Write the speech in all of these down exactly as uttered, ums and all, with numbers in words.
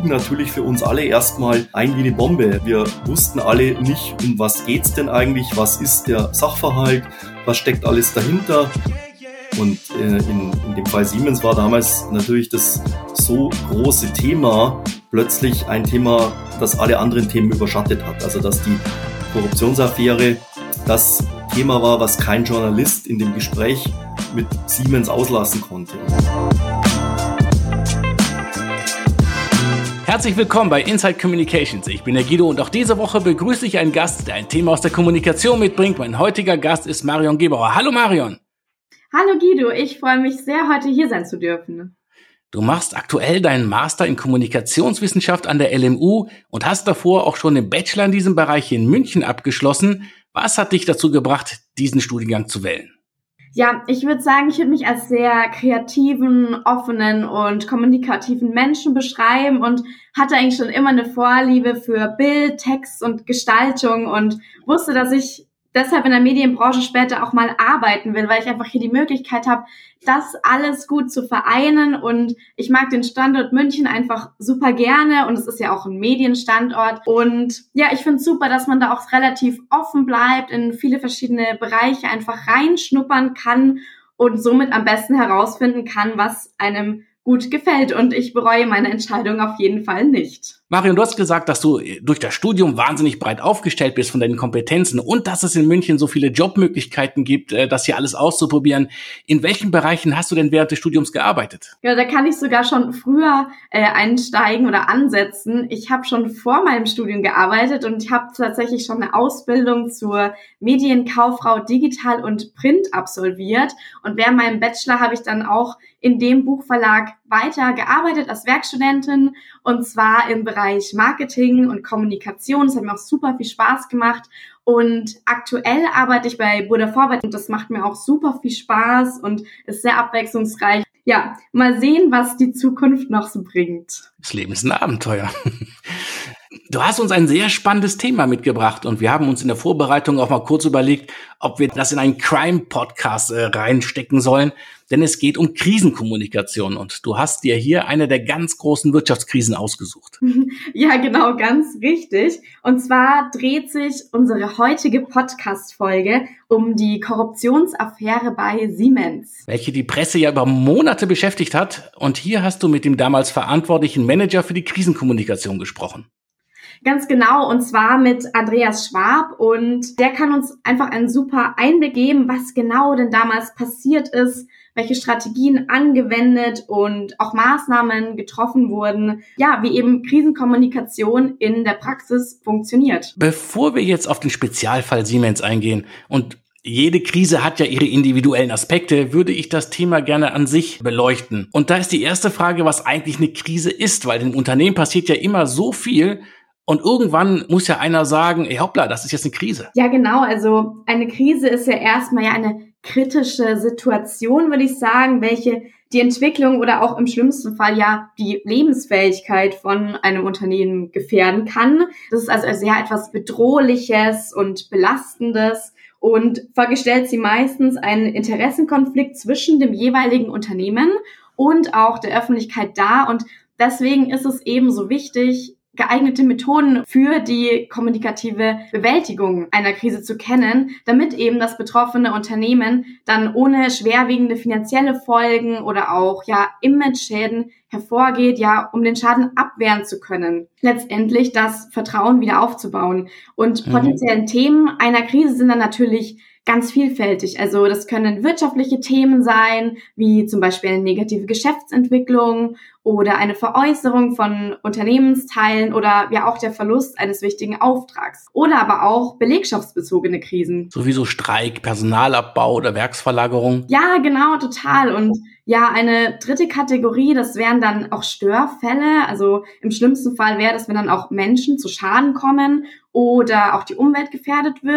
schlug natürlich für uns alle erstmal ein wie eine Bombe. Wir wussten alle nicht, um was geht's denn eigentlich, was ist der Sachverhalt, was steckt alles dahinter. Und äh, in, in dem Fall Siemens war damals natürlich das so große Thema plötzlich ein Thema, das alle anderen Themen überschattet hat. Also dass die Korruptionsaffäre das Thema war, was kein Journalist in dem Gespräch mit Siemens auslassen konnte. Herzlich willkommen bei Inside Communications. Ich bin der Guido und auch diese Woche begrüße ich einen Gast, der ein Thema aus der Kommunikation mitbringt. Mein heutiger Gast ist Marion Gebauer. Hallo Marion. Hallo Guido, ich freue mich sehr, heute hier sein zu dürfen. Du machst aktuell deinen Master in Kommunikationswissenschaft an der L M U und hast davor auch schon den Bachelor in diesem Bereich in München abgeschlossen. Was hat dich dazu gebracht, diesen Studiengang zu wählen? Ja, ich würde sagen, ich würde mich als sehr kreativen, offenen und kommunikativen Menschen beschreiben und hatte eigentlich schon immer eine Vorliebe für Bild, Text und Gestaltung und wusste, dass ich deshalb in der Medienbranche später auch mal arbeiten will, weil ich einfach hier die Möglichkeit habe, das alles gut zu vereinen, und ich mag den Standort München einfach super gerne und es ist ja auch ein Medienstandort und ja, ich finde es super, dass man da auch relativ offen bleibt, in viele verschiedene Bereiche einfach reinschnuppern kann und somit am besten herausfinden kann, was einem gut gefällt, und ich bereue meine Entscheidung auf jeden Fall nicht. Marion, du hast gesagt, dass du durch das Studium wahnsinnig breit aufgestellt bist von deinen Kompetenzen und dass es in München so viele Jobmöglichkeiten gibt, das hier alles auszuprobieren. In welchen Bereichen hast du denn während des Studiums gearbeitet? Ja, da kann ich sogar schon früher äh, einsteigen oder ansetzen. Ich habe schon vor meinem Studium gearbeitet und ich habe tatsächlich schon eine Ausbildung zur Medienkauffrau Digital und Print absolviert, und während meinem Bachelor habe ich dann auch in dem Buchverlag weiter gearbeitet als Werkstudentin, und zwar im Bereich Marketing und Kommunikation. Das hat mir auch super viel Spaß gemacht, und aktuell arbeite ich bei Burda Vorwärts und das macht mir auch super viel Spaß und ist sehr abwechslungsreich. Ja, mal sehen, was die Zukunft noch so bringt. Das Leben ist ein Abenteuer. Du hast uns ein sehr spannendes Thema mitgebracht und wir haben uns in der Vorbereitung auch mal kurz überlegt, ob wir das in einen Crime-Podcast äh, reinstecken sollen, denn es geht um Krisenkommunikation und du hast dir hier eine der ganz großen Wirtschaftskrisen ausgesucht. Ja, genau, ganz richtig. Und zwar dreht sich unsere heutige Podcast-Folge um die Korruptionsaffäre bei Siemens, welche die Presse ja über Monate beschäftigt hat, und hier hast du mit dem damals verantwortlichen Manager für die Krisenkommunikation gesprochen. Ganz genau, und zwar mit Andreas Schwab, und der kann uns einfach einen super Einblick geben, was genau denn damals passiert ist, welche Strategien angewendet und auch Maßnahmen getroffen wurden, ja, wie eben Krisenkommunikation in der Praxis funktioniert. Bevor wir jetzt auf den Spezialfall Siemens eingehen, und jede Krise hat ja ihre individuellen Aspekte, würde ich das Thema gerne an sich beleuchten. Und da ist die erste Frage, was eigentlich eine Krise ist, weil im Unternehmen passiert ja immer so viel. Und irgendwann muss ja einer sagen, ey hoppla, das ist jetzt eine Krise. Ja, genau. Also eine Krise ist ja erstmal ja eine kritische Situation, würde ich sagen, welche die Entwicklung oder auch im schlimmsten Fall ja die Lebensfähigkeit von einem Unternehmen gefährden kann. Das ist also sehr etwas Bedrohliches und Belastendes. Und Folge stellt sie meistens einen Interessenkonflikt zwischen dem jeweiligen Unternehmen und auch der Öffentlichkeit dar. Und deswegen ist es eben so wichtig, geeignete Methoden für die kommunikative Bewältigung einer Krise zu kennen, damit eben das betroffene Unternehmen dann ohne schwerwiegende finanzielle Folgen oder auch ja Image-Schäden hervorgeht, ja, um den Schaden abwehren zu können. Letztendlich das Vertrauen wieder aufzubauen. Und mhm. potenziellen Themen einer Krise sind dann natürlich ganz vielfältig. Also das können wirtschaftliche Themen sein, wie zum Beispiel eine negative Geschäftsentwicklung oder eine Veräußerung von Unternehmensteilen oder ja auch der Verlust eines wichtigen Auftrags. Oder aber auch belegschaftsbezogene Krisen. Sowieso Streik, Personalabbau oder Werksverlagerung. Ja, genau, total. Und ja, eine dritte Kategorie, das wären dann auch Störfälle. Also im schlimmsten Fall wäre das, wenn dann auch Menschen zu Schaden kommen oder auch die Umwelt gefährdet wird.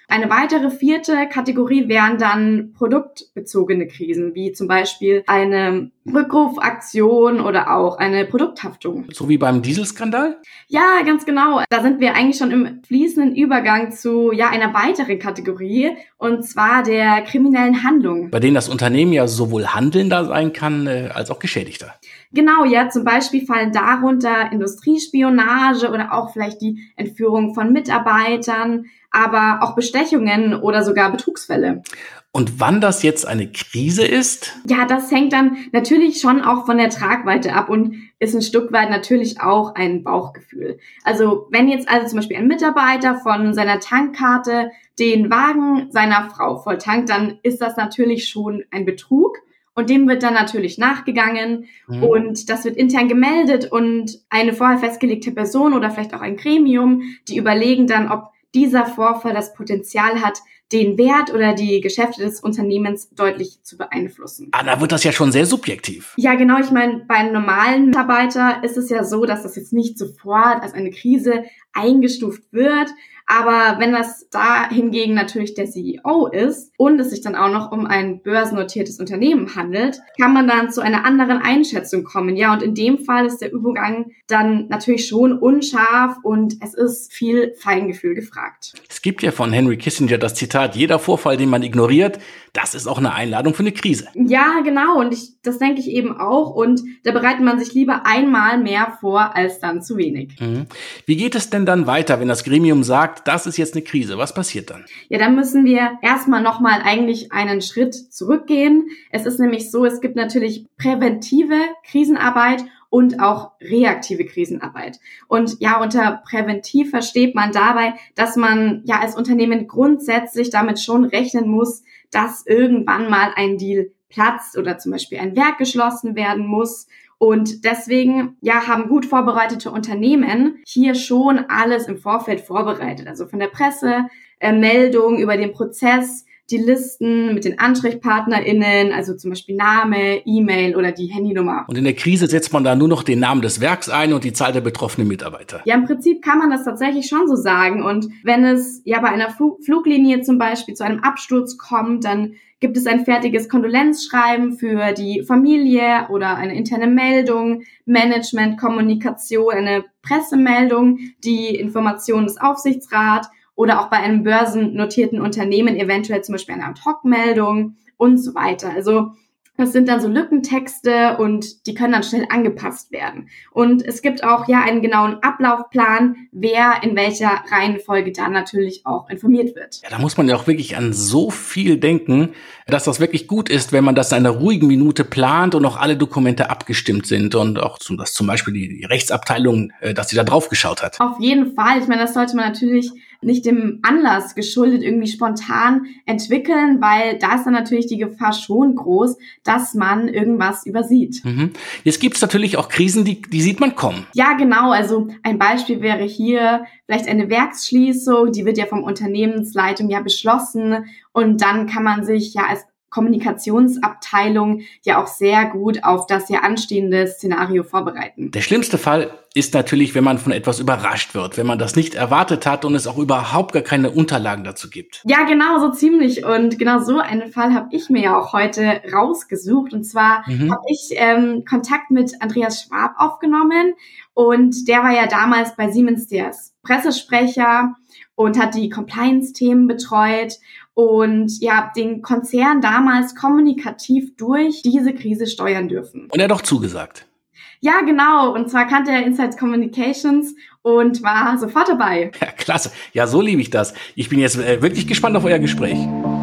Eine weitere vierte Kategorie wären dann produktbezogene Krisen, wie zum Beispiel eine Rückrufaktion oder auch eine Produkthaftung. So wie beim Dieselskandal? Ja, ganz genau. Da sind wir eigentlich schon im fließenden Übergang zu ja einer weiteren Kategorie, und zwar der kriminellen Handlung. Bei denen das Unternehmen ja sowohl Handelnder sein kann, äh, als auch Geschädigter. Genau, ja, zum Beispiel fallen darunter Industriespionage oder auch vielleicht die Entführung von Mitarbeitern, aber auch Bestechungen oder sogar Betrugsfälle. Und wann das jetzt eine Krise ist? Ja, das hängt dann natürlich schon auch von der Tragweite ab und ist ein Stück weit natürlich auch ein Bauchgefühl. Also wenn jetzt also zum Beispiel ein Mitarbeiter von seiner Tankkarte den Wagen seiner Frau volltankt, dann ist das natürlich schon ein Betrug. Und dem wird dann natürlich nachgegangen mhm. und das wird intern gemeldet und eine vorher festgelegte Person oder vielleicht auch ein Gremium, die überlegen dann, ob dieser Vorfall das Potenzial hat, den Wert oder die Geschäfte des Unternehmens deutlich zu beeinflussen. Ah, da wird das ja schon sehr subjektiv. Ja, genau. Ich meine, bei einem normalen Mitarbeiter ist es ja so, dass das jetzt nicht sofort als eine Krise eingestuft wird. Aber wenn das da hingegen natürlich der C E O ist und es sich dann auch noch um ein börsennotiertes Unternehmen handelt, kann man dann zu einer anderen Einschätzung kommen. Ja, und in dem Fall ist der Übergang dann natürlich schon unscharf und es ist viel Feingefühl gefragt. Es gibt ja von Henry Kissinger das Zitat, jeder Vorfall, den man ignoriert, das ist auch eine Einladung für eine Krise. Ja, genau. Und ich, das denke ich eben auch. Und da bereitet man sich lieber einmal mehr vor, als dann zu wenig. Mhm. Wie geht es denn dann weiter, wenn das Gremium sagt, das ist jetzt eine Krise? Was passiert dann? Ja, dann müssen wir erstmal nochmal eigentlich einen Schritt zurückgehen. Es ist nämlich so, es gibt natürlich präventive Krisenarbeit und auch reaktive Krisenarbeit. Und ja, unter präventiv versteht man dabei, dass man ja als Unternehmen grundsätzlich damit schon rechnen muss, dass irgendwann mal ein Deal platzt oder zum Beispiel ein Werk geschlossen werden muss. Und deswegen ja haben gut vorbereitete Unternehmen hier schon alles im Vorfeld vorbereitet. Also von der Presse, äh, Meldung über den Prozess, die Listen mit den AnsprechpartnerInnen, also zum Beispiel Name, E-Mail oder die Handynummer. Und in der Krise setzt man da nur noch den Namen des Werks ein und die Zahl der betroffenen Mitarbeiter. Ja, im Prinzip kann man das tatsächlich schon so sagen. Und wenn es ja bei einer Flug- Fluglinie zum Beispiel zu einem Absturz kommt, dann gibt es ein fertiges Kondolenzschreiben für die Familie oder eine interne Meldung, Management, Kommunikation, eine Pressemeldung, die Information des Aufsichtsrats oder auch bei einem börsennotierten Unternehmen eventuell zum Beispiel eine Ad-Hoc-Meldung und so weiter. Also das sind dann so Lückentexte und die können dann schnell angepasst werden. Und es gibt auch ja einen genauen Ablaufplan, wer in welcher Reihenfolge dann natürlich auch informiert wird. Ja, da muss man ja auch wirklich an so viel denken, dass das wirklich gut ist, wenn man das in einer ruhigen Minute plant und auch alle Dokumente abgestimmt sind und auch zum, dass zum Beispiel die, die Rechtsabteilung, dass sie da drauf geschaut hat. Auf jeden Fall. Ich meine, das sollte man natürlich nicht dem Anlass geschuldet irgendwie spontan entwickeln, weil da ist dann natürlich die Gefahr schon groß, dass man irgendwas übersieht. Mhm. Jetzt gibt es natürlich auch Krisen, die, die sieht man kommen. Ja, genau. Also ein Beispiel wäre hier vielleicht eine Werksschließung, die wird ja vom Unternehmensleitung ja beschlossen und dann kann man sich ja als Kommunikationsabteilung ja auch sehr gut auf das ja anstehende Szenario vorbereiten. Der schlimmste Fall ist natürlich, wenn man von etwas überrascht wird, wenn man das nicht erwartet hat und es auch überhaupt gar keine Unterlagen dazu gibt. Ja, genau, so ziemlich. Und genau so einen Fall habe ich mir ja auch heute rausgesucht. Und zwar mhm. habe ich ähm, Kontakt mit Andreas Schwab aufgenommen und der war ja damals bei Siemens der Pressesprecher und hat die Compliance-Themen betreut und ja, den Konzern damals kommunikativ durch diese Krise steuern dürfen. Und er hat doch zugesagt. Ja, genau. Und zwar kannte er Insights Communications und war sofort dabei. Ja, klasse. Ja, so liebe ich das. Ich bin jetzt äh, wirklich gespannt auf euer Gespräch.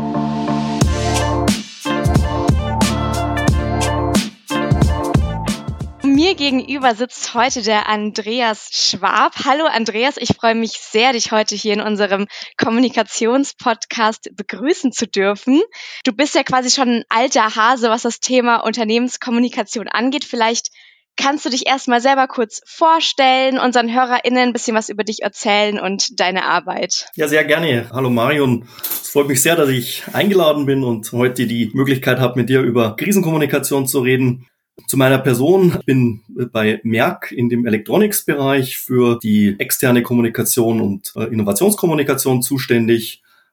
Mir gegenüber sitzt heute der Andreas Schwab. Hallo Andreas, ich freue mich sehr, dich heute hier in unserem Kommunikationspodcast begrüßen zu dürfen. Du bist ja quasi schon ein alter Hase, was das Thema Unternehmenskommunikation angeht. Vielleicht kannst du dich erstmal selber kurz vorstellen, unseren HörerInnen ein bisschen was über dich erzählen und deine Arbeit. Ja, sehr gerne. Hallo Marion. Es freut mich sehr, dass ich eingeladen bin und heute die Möglichkeit habe, mit dir über Krisenkommunikation zu reden. Zu meiner Person, ich bin bei Merck in dem Electronics-Bereich für die externe Kommunikation und äh, Innovationskommunikation zuständig,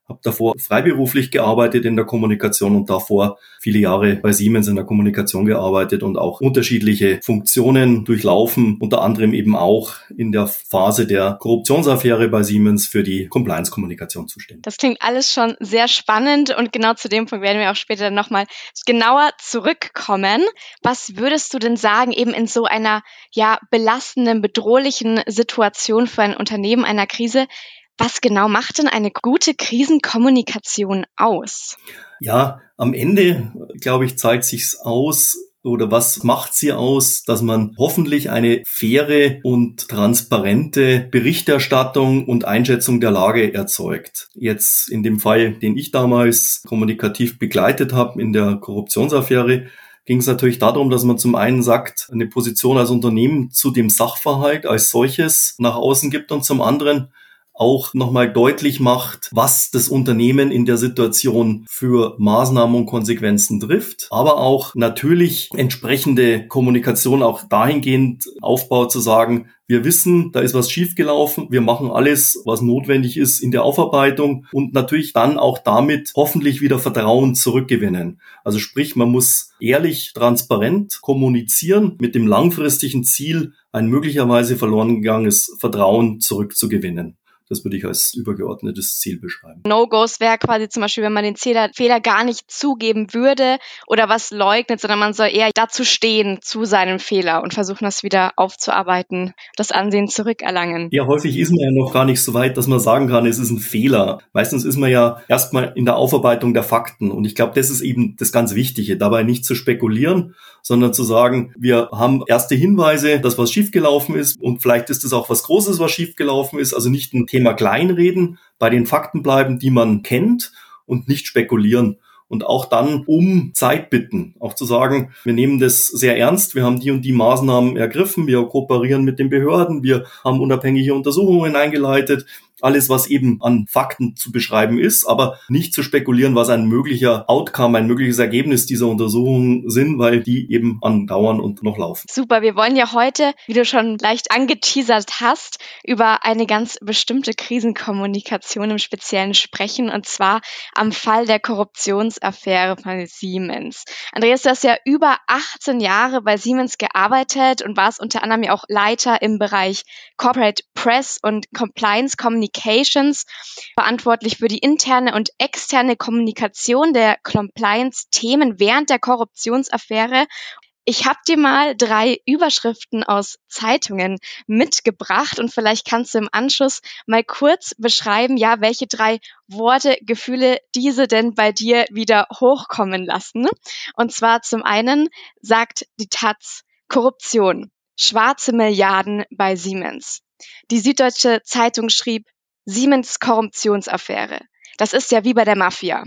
habe davor freiberuflich gearbeitet in der Kommunikation und davor viele Jahre bei Siemens in der Kommunikation gearbeitet und auch unterschiedliche Funktionen durchlaufen, unter anderem eben auch in der Phase der Korruptionsaffäre bei Siemens für die Compliance-Kommunikation zuständig. Das klingt alles schon sehr spannend und genau zu dem Punkt werden wir auch später nochmal genauer zurückkommen. Was würdest du denn sagen, eben in so einer ja belastenden, bedrohlichen Situation für ein Unternehmen, einer Krise, was genau macht denn eine gute Krisenkommunikation aus? Ja, am Ende, glaube ich, zeigt sich's aus, oder was macht sie aus, dass man hoffentlich eine faire und transparente Berichterstattung und Einschätzung der Lage erzeugt. Jetzt in dem Fall, den ich damals kommunikativ begleitet habe in der Korruptionsaffäre, ging es natürlich darum, dass man zum einen sagt, eine Position als Unternehmen zu dem Sachverhalt als solches nach außen gibt und zum anderen auch nochmal deutlich macht, was das Unternehmen in der Situation für Maßnahmen und Konsequenzen trifft, aber auch natürlich entsprechende Kommunikation auch dahingehend aufbaut, zu sagen, wir wissen, da ist was schiefgelaufen, wir machen alles, was notwendig ist in der Aufarbeitung und natürlich dann auch damit hoffentlich wieder Vertrauen zurückgewinnen. Also sprich, man muss ehrlich, transparent kommunizieren mit dem langfristigen Ziel, ein möglicherweise verloren gegangenes Vertrauen zurückzugewinnen. Das würde ich als übergeordnetes Ziel beschreiben. No-Gos wäre quasi zum Beispiel, wenn man den Fehler, Fehler gar nicht zugeben würde oder was leugnet, sondern man soll eher dazu stehen, zu seinem Fehler und versuchen, das wieder aufzuarbeiten, das Ansehen zurückerlangen. Ja, häufig ist man ja noch gar nicht so weit, dass man sagen kann, es ist ein Fehler. Meistens ist man ja erstmal in der Aufarbeitung der Fakten. Und ich glaube, das ist eben das ganz Wichtige, dabei nicht zu spekulieren, sondern zu sagen, wir haben erste Hinweise, dass was schiefgelaufen ist und vielleicht ist es auch was Großes, was schiefgelaufen ist. Also nicht ein Thema kleinreden, bei den Fakten bleiben, die man kennt und nicht spekulieren. Und auch dann um Zeit bitten, auch zu sagen, wir nehmen das sehr ernst, wir haben die und die Maßnahmen ergriffen, wir kooperieren mit den Behörden, wir haben unabhängige Untersuchungen eingeleitet, alles, was eben an Fakten zu beschreiben ist, aber nicht zu spekulieren, was ein möglicher Outcome, ein mögliches Ergebnis dieser Untersuchungen sind, weil die eben andauern und noch laufen. Super, wir wollen ja heute, wie du schon leicht angeteasert hast, über eine ganz bestimmte Krisenkommunikation im Speziellen sprechen, und zwar am Fall der Korruptionsaffäre bei Siemens. Andreas, du hast ja über achtzehn Jahre bei Siemens gearbeitet und warst unter anderem ja auch Leiter im Bereich Corporate Press und Compliance Communications, verantwortlich für die interne und externe Kommunikation der Compliance-Themen während der Korruptionsaffäre. Ich habe dir mal drei Überschriften aus Zeitungen mitgebracht und vielleicht kannst du im Anschluss mal kurz beschreiben, ja, welche drei Worte, Gefühle diese denn bei dir wieder hochkommen lassen. Und zwar zum einen sagt die Taz Korruption, schwarze Milliarden bei Siemens. Die Süddeutsche Zeitung schrieb Siemens Korruptionsaffäre. Das ist ja wie bei der Mafia.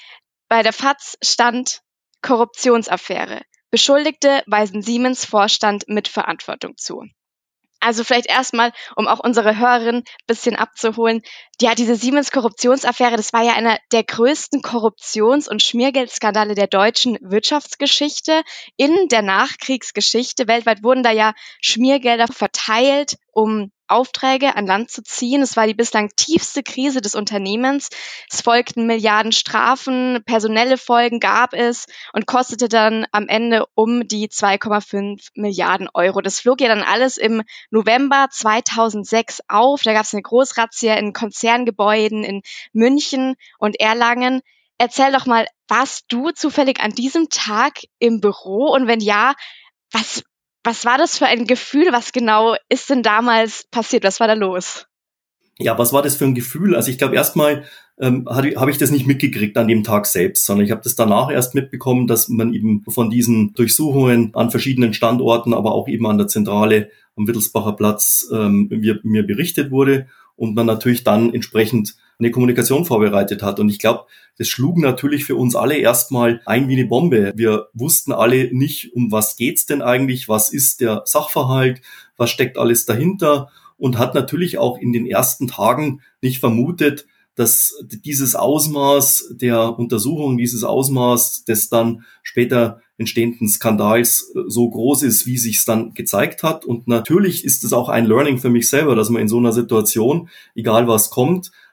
Bei der FAZ stand Korruptionsaffäre. Beschuldigte weisen Siemens Vorstand mit Verantwortung zu. Also vielleicht erstmal, um auch unsere Hörerinnen ein bisschen abzuholen. Ja, diese Siemens-Korruptionsaffäre, das war ja einer der größten Korruptions- und Schmiergeldskandale der deutschen Wirtschaftsgeschichte in der Nachkriegsgeschichte. Weltweit wurden da ja Schmiergelder verteilt, um Aufträge an Land zu ziehen. Es war die bislang tiefste Krise des Unternehmens. Es folgten Milliarden Strafen, personelle Folgen gab es und kostete dann am Ende um die zwei Komma fünf Milliarden Euro. Das flog ja dann alles im November zweitausendsechs auf. Da gab es eine Großrazzia in Konzerngebäuden in München und Erlangen. Erzähl doch mal, warst du zufällig an diesem Tag im Büro? Und wenn ja, was Was war das für ein Gefühl? Was genau ist denn damals passiert? Was war da los? Ja, was war das für ein Gefühl? Also ich glaube, erstmal ähm, habe ich das nicht mitgekriegt an dem Tag selbst, sondern ich habe das danach erst mitbekommen, dass man eben von diesen Durchsuchungen an verschiedenen Standorten, aber auch eben an der Zentrale am Wittelsbacher Platz ähm, mir, mir berichtet wurde und man natürlich dann entsprechend eine Kommunikation vorbereitet hat. Und ich glaube, das schlug natürlich für uns alle erstmal ein wie eine Bombe. Wir wussten alle nicht, um was geht's denn eigentlich, was ist der Sachverhalt, was steckt alles dahinter, und hat natürlich auch in den ersten Tagen nicht vermutet, dass dieses Ausmaß der Untersuchung, dieses Ausmaß des dann später entstehenden Skandals so groß ist, wie sich's dann gezeigt hat. Und natürlich ist es auch ein Learning für mich selber, dass man in so einer Situation, egal was kommt,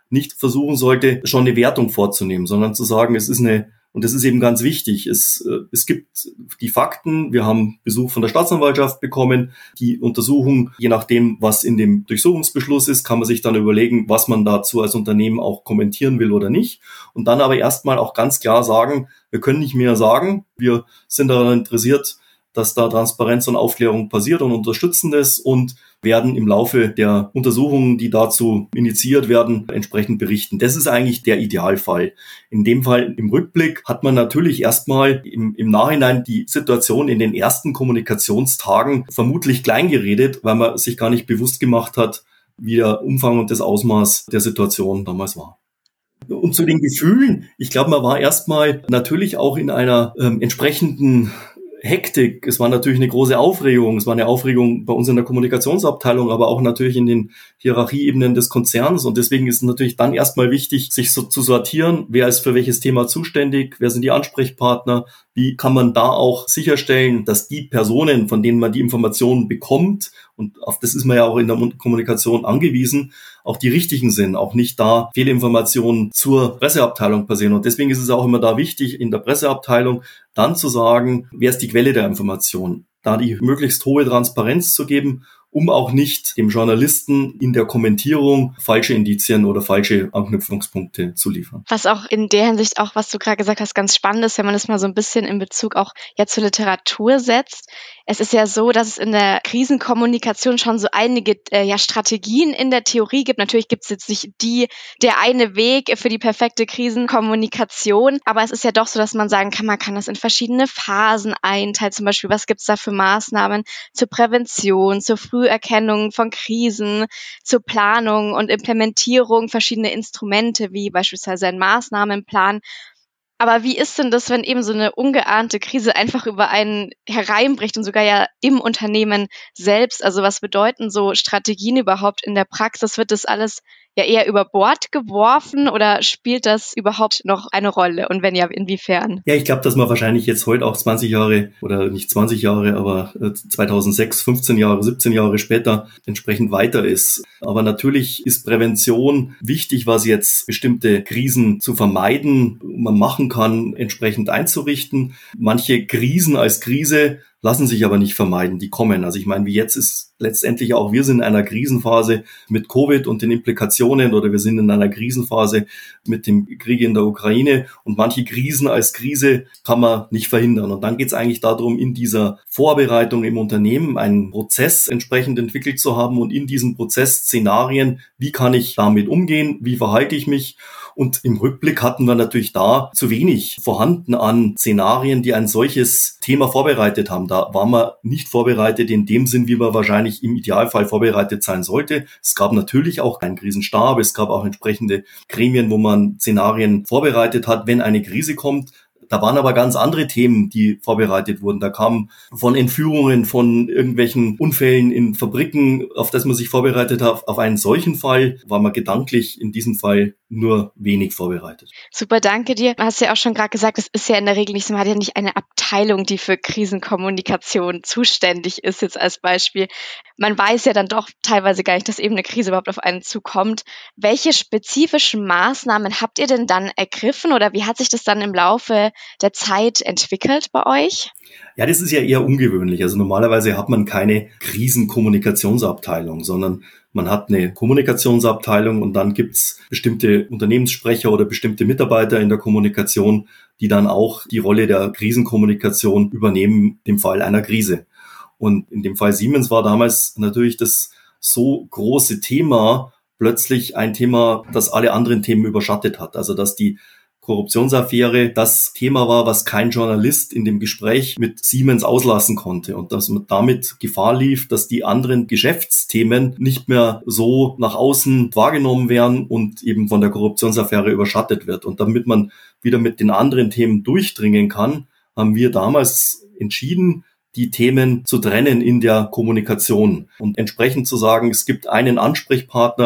nicht versuchen sollte, schon eine Wertung vorzunehmen, sondern zu sagen, es ist eine, und das ist eben ganz wichtig, es, es gibt die Fakten, wir haben Besuch von der Staatsanwaltschaft bekommen, die Untersuchung, je nachdem, was in dem Durchsuchungsbeschluss ist, kann man sich dann überlegen, was man dazu als Unternehmen auch kommentieren will oder nicht. Und dann aber erstmal auch ganz klar sagen, wir können nicht mehr sagen, wir sind daran interessiert, dass da Transparenz und Aufklärung passiert und unterstützen das und werden im Laufe der Untersuchungen, die dazu initiiert werden, entsprechend berichten. Das ist eigentlich der Idealfall. In dem Fall im Rückblick hat man natürlich erstmal im, im Nachhinein die Situation in den ersten Kommunikationstagen vermutlich kleingeredet, weil man sich gar nicht bewusst gemacht hat, wie der Umfang und das Ausmaß der Situation damals war. Und zu den Gefühlen, ich glaube, man war erstmal natürlich auch in einer ähm, entsprechenden Hektik. Es war natürlich eine große Aufregung. Es war eine Aufregung bei uns in der Kommunikationsabteilung, aber auch natürlich in den Hierarchieebenen des Konzerns. Und deswegen ist es natürlich dann erstmal wichtig, sich so zu sortieren, wer ist für welches Thema zuständig, wer sind die Ansprechpartner, wie kann man da auch sicherstellen, dass die Personen, von denen man die Informationen bekommt, und auf das ist man ja auch in der Kommunikation angewiesen, auch die richtigen sind, auch nicht da Fehlinformationen zur Presseabteilung passieren. Und deswegen ist es auch immer da wichtig, in der Presseabteilung dann zu sagen, wer ist die Quelle der Information, da die möglichst hohe Transparenz zu geben, um auch nicht dem Journalisten in der Kommentierung falsche Indizien oder falsche Anknüpfungspunkte zu liefern. Was auch in der Hinsicht auch, was du gerade gesagt hast, ganz spannend ist, wenn man das mal so ein bisschen in Bezug auch ja zur Literatur setzt. Es ist ja so, dass es in der Krisenkommunikation schon so einige äh, ja, Strategien in der Theorie gibt. Natürlich gibt es jetzt nicht die, der eine Weg für die perfekte Krisenkommunikation, aber es ist ja doch so, dass man sagen kann, man kann das in verschiedene Phasen einteilen. Zum Beispiel, was gibt es da für Maßnahmen zur Prävention, zur Früherkennung von Krisen, zur Planung und Implementierung, verschiedene Instrumente wie beispielsweise ein Maßnahmenplan. Aber wie ist denn das, wenn eben so eine ungeahnte Krise einfach über einen hereinbricht und sogar ja im Unternehmen selbst? Also was bedeuten so Strategien überhaupt in der Praxis? Wird das alles ja eher über Bord geworfen oder spielt das überhaupt noch eine Rolle? Und wenn ja, inwiefern? Ja, ich glaube, dass man wahrscheinlich jetzt heute auch zwanzig Jahre oder nicht zwanzig Jahre, aber zweitausendsechs, fünfzehn Jahre, siebzehn Jahre später entsprechend weiter ist. Aber natürlich ist Prävention wichtig, was jetzt bestimmte Krisen zu vermeiden, man machen kann, entsprechend einzurichten. Manche Krisen als Krise lassen sich aber nicht vermeiden, die kommen. Also ich meine, wie jetzt ist letztendlich auch, wir sind in einer Krisenphase mit Covid und den Implikationen oder wir sind in einer Krisenphase mit dem Krieg in der Ukraine und manche Krisen als Krise kann man nicht verhindern. Und dann geht es eigentlich darum, in dieser Vorbereitung im Unternehmen einen Prozess entsprechend entwickelt zu haben und in diesen Prozessszenarien, wie kann ich damit umgehen, wie verhalte ich mich? Und im Rückblick hatten wir natürlich da zu wenig vorhanden an Szenarien, die ein solches Thema vorbereitet haben. Da waren wir nicht vorbereitet in dem Sinn, wie man wahrscheinlich im Idealfall vorbereitet sein sollte. Es gab natürlich auch keinen Krisenstab, es gab auch entsprechende Gremien, wo man Szenarien vorbereitet hat, wenn eine Krise kommt. Da waren aber ganz andere Themen, die vorbereitet wurden. Da kamen von Entführungen, von irgendwelchen Unfällen in Fabriken, auf das man sich vorbereitet hat. Auf einen solchen Fall war man gedanklich in diesem Fall nur wenig vorbereitet. Super, danke dir. Du hast ja auch schon gerade gesagt, es ist ja in der Regel nicht so, man hat ja nicht eine Abteilung, die für Krisenkommunikation zuständig ist, jetzt als Beispiel. Man weiß ja dann doch teilweise gar nicht, dass eben eine Krise überhaupt auf einen zukommt. Welche spezifischen Maßnahmen habt ihr denn dann ergriffen oder wie hat sich das dann im Laufe der Zeit entwickelt bei euch? Ja, das ist ja eher ungewöhnlich. Also normalerweise hat man keine Krisenkommunikationsabteilung, sondern man hat eine Kommunikationsabteilung und dann gibt's bestimmte Unternehmenssprecher oder bestimmte Mitarbeiter in der Kommunikation, die dann auch die Rolle der Krisenkommunikation übernehmen im Fall einer Krise. Und in dem Fall Siemens war damals natürlich das so große Thema plötzlich ein Thema, das alle anderen Themen überschattet hat. Also dass die Korruptionsaffäre das Thema war, was kein Journalist in dem Gespräch mit Siemens auslassen konnte und dass man damit Gefahr lief, dass die anderen Geschäftsthemen nicht mehr so nach außen wahrgenommen werden und eben von der Korruptionsaffäre überschattet wird. Und damit man wieder mit den anderen Themen durchdringen kann, haben wir damals entschieden, die Themen zu trennen in der Kommunikation und entsprechend zu sagen, es gibt einen Ansprechpartner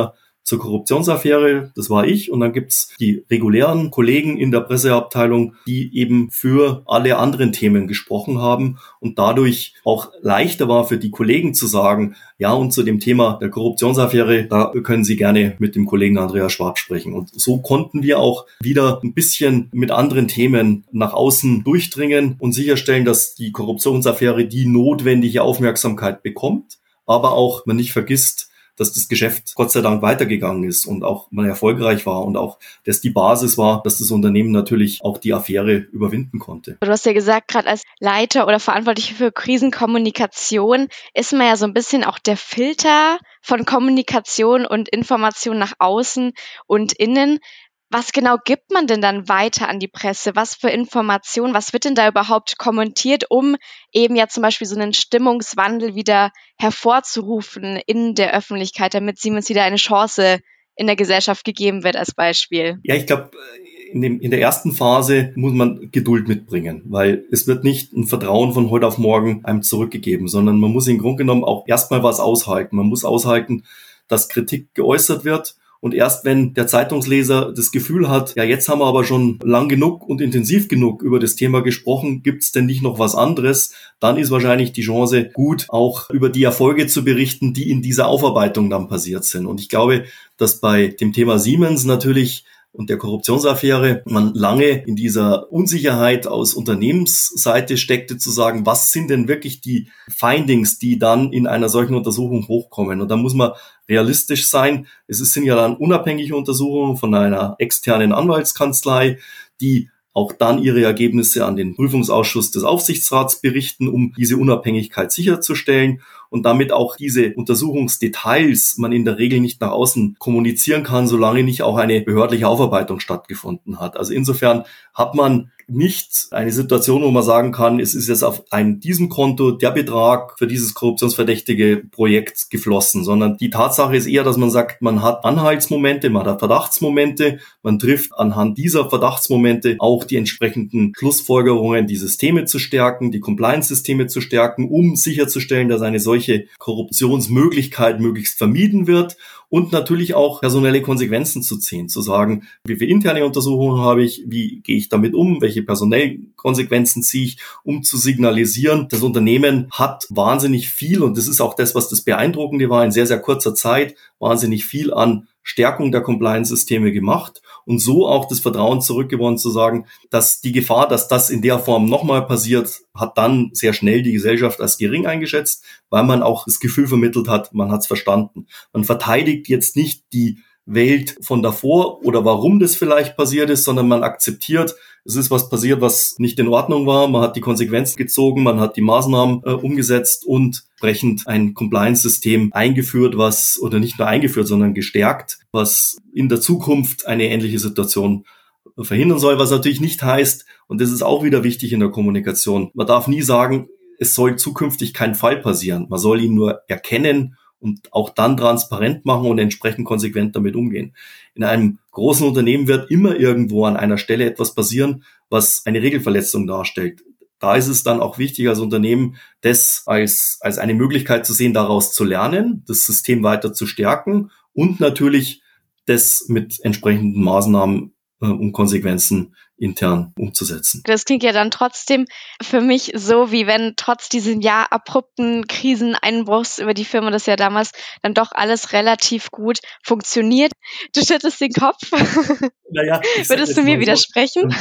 zur Korruptionsaffäre, das war ich, und dann gibt's die regulären Kollegen in der Presseabteilung, die eben für alle anderen Themen gesprochen haben und dadurch auch leichter war für die Kollegen zu sagen, ja, und zu dem Thema der Korruptionsaffäre, da können Sie gerne mit dem Kollegen Andreas Schwab sprechen. Und so konnten wir auch wieder ein bisschen mit anderen Themen nach außen durchdringen und sicherstellen, dass die Korruptionsaffäre die notwendige Aufmerksamkeit bekommt, aber auch man nicht vergisst, dass das Geschäft Gott sei Dank weitergegangen ist und auch man erfolgreich war und auch, dass die Basis war, dass das Unternehmen natürlich auch die Affäre überwinden konnte. Du hast ja gesagt, gerade als Leiter oder Verantwortlicher für Krisenkommunikation ist man ja so ein bisschen auch der Filter von Kommunikation und Information nach außen und innen. Was genau gibt man denn dann weiter an die Presse? Was für Informationen, was wird denn da überhaupt kommentiert, um eben ja zum Beispiel so einen Stimmungswandel wieder hervorzurufen in der Öffentlichkeit, damit Siemens wieder eine Chance in der Gesellschaft gegeben wird als Beispiel? Ja, ich glaube, in, dem, in der ersten Phase muss man Geduld mitbringen, weil es wird nicht ein Vertrauen von heute auf morgen einem zurückgegeben, sondern man muss im Grunde genommen auch erstmal was aushalten. Man muss aushalten, dass Kritik geäußert wird. Und erst wenn der Zeitungsleser das Gefühl hat, ja, jetzt haben wir aber schon lang genug und intensiv genug über das Thema gesprochen, gibt's denn nicht noch was anderes, dann ist wahrscheinlich die Chance gut, auch über die Erfolge zu berichten, die in dieser Aufarbeitung dann passiert sind. Und ich glaube, dass bei dem Thema Siemens natürlich und der Korruptionsaffäre man lange in dieser Unsicherheit aus Unternehmensseite steckte, zu sagen, was sind denn wirklich die Findings, die dann in einer solchen Untersuchung hochkommen. Und da muss man realistisch sein. Es sind ja dann unabhängige Untersuchungen von einer externen Anwaltskanzlei, die auch dann ihre Ergebnisse an den Prüfungsausschuss des Aufsichtsrats berichten, um diese Unabhängigkeit sicherzustellen und damit auch diese Untersuchungsdetails man in der Regel nicht nach außen kommunizieren kann, solange nicht auch eine behördliche Aufarbeitung stattgefunden hat. Also insofern hat man nicht eine Situation, wo man sagen kann, es ist jetzt auf einem, diesem Konto der Betrag für dieses korruptionsverdächtige Projekt geflossen, sondern die Tatsache ist eher, dass man sagt, man hat Anhaltsmomente, man hat Verdachtsmomente, man trifft anhand dieser Verdachtsmomente auch die entsprechenden Schlussfolgerungen, die Systeme zu stärken, die Compliance-Systeme zu stärken, um sicherzustellen, dass eine solche Korruptionsmöglichkeit möglichst vermieden wird. Und natürlich auch personelle Konsequenzen zu ziehen, zu sagen, wie viele interne Untersuchungen habe ich, wie gehe ich damit um, welche personellen Konsequenzen ziehe ich, um zu signalisieren, das Unternehmen hat wahnsinnig viel, und das ist auch das, was das Beeindruckende war, in sehr, sehr kurzer Zeit, wahnsinnig viel an Stärkung der Compliance-Systeme gemacht und so auch das Vertrauen zurückgewonnen zu sagen, dass die Gefahr, dass das in der Form nochmal passiert, hat dann sehr schnell die Gesellschaft als gering eingeschätzt, weil man auch das Gefühl vermittelt hat, man hat es verstanden. Man verteidigt jetzt nicht die Welt von davor oder warum das vielleicht passiert ist, sondern man akzeptiert, es ist was passiert, was nicht in Ordnung war. Man hat die Konsequenzen gezogen, man hat die Maßnahmen äh, umgesetzt und entsprechend ein Compliance-System eingeführt, was, oder nicht nur eingeführt, sondern gestärkt, was in der Zukunft eine ähnliche Situation verhindern soll, was natürlich nicht heißt, und das ist auch wieder wichtig in der Kommunikation, man darf nie sagen, es soll zukünftig kein Fall passieren. Man soll ihn nur erkennen und auch dann transparent machen und entsprechend konsequent damit umgehen. In einem großen Unternehmen wird immer irgendwo an einer Stelle etwas passieren, was eine Regelverletzung darstellt. Da ist es dann auch wichtig als Unternehmen, das als, als eine Möglichkeit zu sehen, daraus zu lernen, das System weiter zu stärken und natürlich das mit entsprechenden Maßnahmen äh, und Konsequenzen intern umzusetzen. Das klingt ja dann trotzdem für mich so, wie wenn trotz diesem ja abrupten Kriseneinbruchs über die Firma das ja damals dann doch alles relativ gut funktioniert. Du schüttelst den Kopf. Naja, Würdest du mir so widersprechen?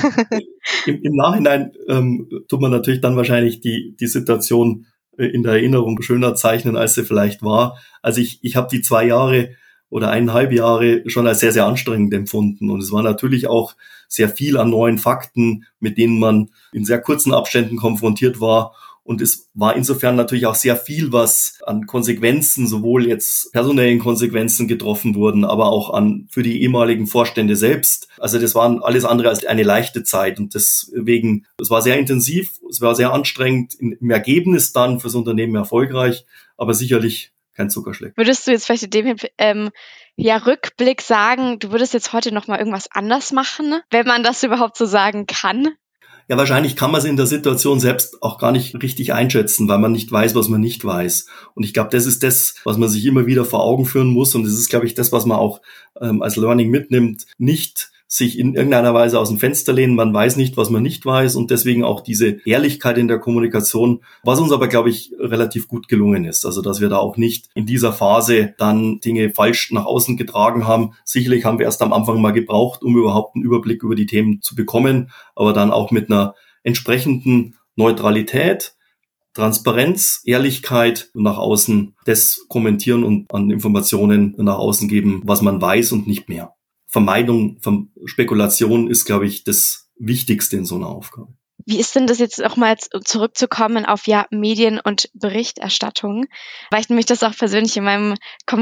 Im, im Nachhinein ähm, tut man natürlich dann wahrscheinlich die, die Situation in der Erinnerung schöner zeichnen, als sie vielleicht war. Also ich, ich habe die zwei Jahre oder eineinhalb Jahre schon als sehr, sehr anstrengend empfunden. Und es war natürlich auch sehr viel an neuen Fakten, mit denen man in sehr kurzen Abständen konfrontiert war. Und es war insofern natürlich auch sehr viel, was an Konsequenzen, sowohl jetzt personellen Konsequenzen getroffen wurden, aber auch an für die ehemaligen Vorstände selbst. Also das waren alles andere als eine leichte Zeit. Und deswegen, es war sehr intensiv, es war sehr anstrengend, im Ergebnis dann fürs Unternehmen erfolgreich, aber sicherlich kein Zuckerschleck. Würdest du jetzt vielleicht in dem ähm, ja, Rückblick sagen, du würdest jetzt heute noch mal irgendwas anders machen, wenn man das überhaupt so sagen kann? Ja, wahrscheinlich kann man es in der Situation selbst auch gar nicht richtig einschätzen, weil man nicht weiß, was man nicht weiß. Und ich glaube, das ist das, was man sich immer wieder vor Augen führen muss. Und das ist, glaube ich, das, was man auch ähm, als Learning mitnimmt. Nicht sich in irgendeiner Weise aus dem Fenster lehnen. Man weiß nicht, was man nicht weiß. Und deswegen auch diese Ehrlichkeit in der Kommunikation, was uns aber, glaube ich, relativ gut gelungen ist. Also, dass wir da auch nicht in dieser Phase dann Dinge falsch nach außen getragen haben. Sicherlich haben wir erst am Anfang mal gebraucht, um überhaupt einen Überblick über die Themen zu bekommen, aber dann auch mit einer entsprechenden Neutralität, Transparenz, Ehrlichkeit nach außen das kommentieren und an Informationen nach außen geben, was man weiß und nicht mehr. Vermeidung von Spekulation ist, glaube ich, das Wichtigste in so einer Aufgabe. Wie ist denn das jetzt auch mal zurückzukommen auf ja Medien- und Berichterstattung? Weil ich mich das auch persönlich in meinem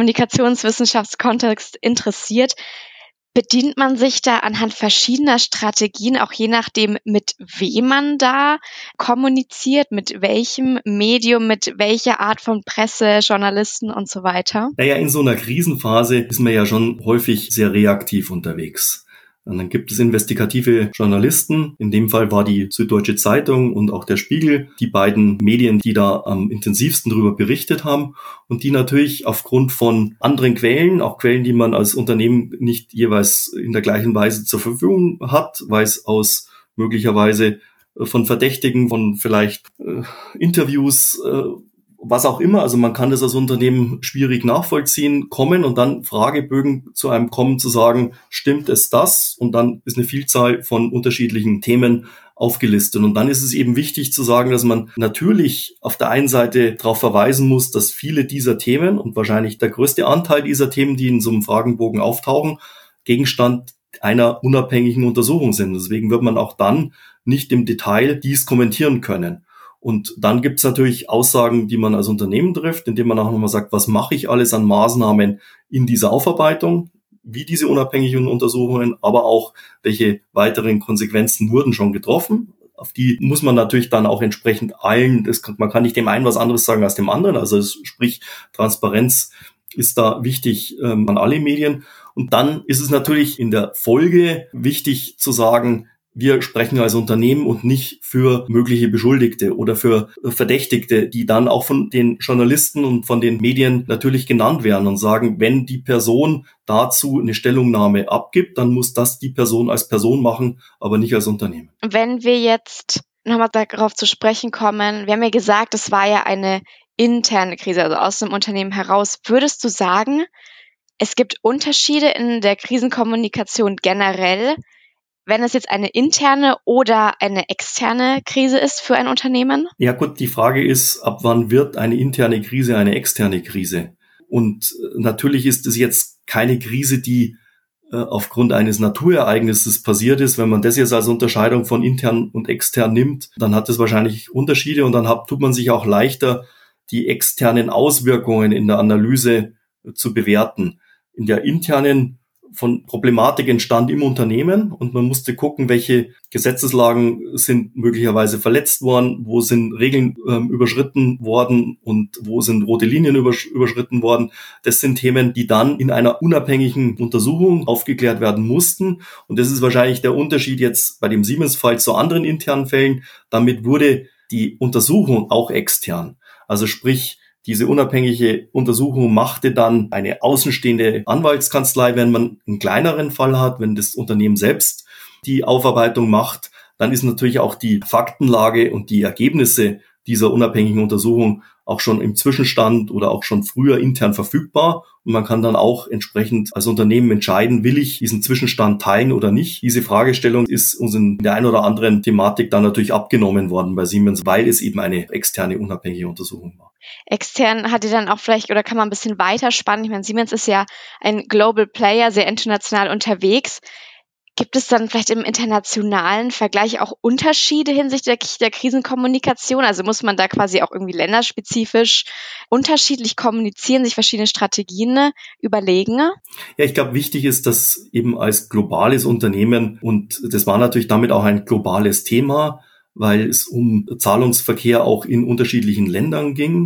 Kommunikationswissenschaftskontext interessiert. Bedient man sich da anhand verschiedener Strategien, auch je nachdem, mit wem man da kommuniziert, mit welchem Medium, mit welcher Art von Presse, Journalisten und so weiter? Naja, in so einer Krisenphase ist man ja schon häufig sehr reaktiv unterwegs. Und dann gibt es investigative Journalisten. In dem Fall war die Süddeutsche Zeitung und auch der Spiegel die beiden Medien, die da am intensivsten darüber berichtet haben und die natürlich aufgrund von anderen Quellen, auch Quellen, die man als Unternehmen nicht jeweils in der gleichen Weise zur Verfügung hat, weil es aus möglicherweise von Verdächtigen, von vielleicht äh, Interviews, äh, was auch immer, also man kann das als Unternehmen schwierig nachvollziehen, kommen und dann Fragebögen zu einem kommen, zu sagen, stimmt es das? Und dann ist eine Vielzahl von unterschiedlichen Themen aufgelistet. Und dann ist es eben wichtig zu sagen, dass man natürlich auf der einen Seite darauf verweisen muss, dass viele dieser Themen und wahrscheinlich der größte Anteil dieser Themen, die in so einem Fragenbogen auftauchen, Gegenstand einer unabhängigen Untersuchung sind. Deswegen wird man auch dann nicht im Detail dies kommentieren können. Und dann gibt es natürlich Aussagen, die man als Unternehmen trifft, indem man auch nochmal sagt, was mache ich alles an Maßnahmen in dieser Aufarbeitung, wie diese unabhängigen Untersuchungen, aber auch welche weiteren Konsequenzen wurden schon getroffen. Auf die muss man natürlich dann auch entsprechend allen, das, man kann nicht dem einen was anderes sagen als dem anderen, also es, sprich Transparenz ist da wichtig ähm, an alle Medien. Und dann ist es natürlich in der Folge wichtig zu sagen, wir sprechen als Unternehmen und nicht für mögliche Beschuldigte oder für Verdächtigte, die dann auch von den Journalisten und von den Medien natürlich genannt werden und sagen, wenn die Person dazu eine Stellungnahme abgibt, dann muss das die Person als Person machen, aber nicht als Unternehmen. Wenn wir jetzt nochmal darauf zu sprechen kommen, wir haben ja gesagt, es war ja eine interne Krise, also aus dem Unternehmen heraus. Würdest du sagen, es gibt Unterschiede in der Krisenkommunikation generell, wenn es jetzt eine interne oder eine externe Krise ist für ein Unternehmen? Ja gut, die Frage ist, ab wann wird eine interne Krise eine externe Krise? Und natürlich ist es jetzt keine Krise, die äh, aufgrund eines Naturereignisses passiert ist. Wenn man das jetzt als Unterscheidung von intern und extern nimmt, dann hat es wahrscheinlich Unterschiede und dann hat, tut man sich auch leichter, die externen Auswirkungen in der Analyse äh, zu bewerten. In der internen von Problematik entstand im Unternehmen und man musste gucken, welche Gesetzeslagen sind möglicherweise verletzt worden, wo sind Regeln ähm, überschritten worden und wo sind rote Linien übersch- überschritten worden. Das sind Themen, die dann in einer unabhängigen Untersuchung aufgeklärt werden mussten und das ist wahrscheinlich der Unterschied jetzt bei dem Siemens-Fall zu anderen internen Fällen. Damit wurde die Untersuchung auch extern, also sprich, diese unabhängige Untersuchung machte dann eine außenstehende Anwaltskanzlei, wenn man einen kleineren Fall hat, wenn das Unternehmen selbst die Aufarbeitung macht, dann ist natürlich auch die Faktenlage und die Ergebnisse dieser unabhängigen Untersuchung auch schon im Zwischenstand oder auch schon früher intern verfügbar. Und man kann dann auch entsprechend als Unternehmen entscheiden, will ich diesen Zwischenstand teilen oder nicht. Diese Fragestellung ist uns in der einen oder anderen Thematik dann natürlich abgenommen worden bei Siemens, weil es eben eine externe, unabhängige Untersuchung war. Extern hat die dann auch vielleicht, oder kann man ein bisschen weiterspannen? Ich meine, Siemens ist ja ein Global Player, sehr international unterwegs. Gibt es dann vielleicht im internationalen Vergleich auch Unterschiede hinsichtlich der, der Krisenkommunikation? Also muss man da quasi auch irgendwie länderspezifisch unterschiedlich kommunizieren, sich verschiedene Strategien überlegen? Ja, ich glaube, wichtig ist, dass eben als globales Unternehmen, und das war natürlich damit auch ein globales Thema, weil es um Zahlungsverkehr auch in unterschiedlichen Ländern ging,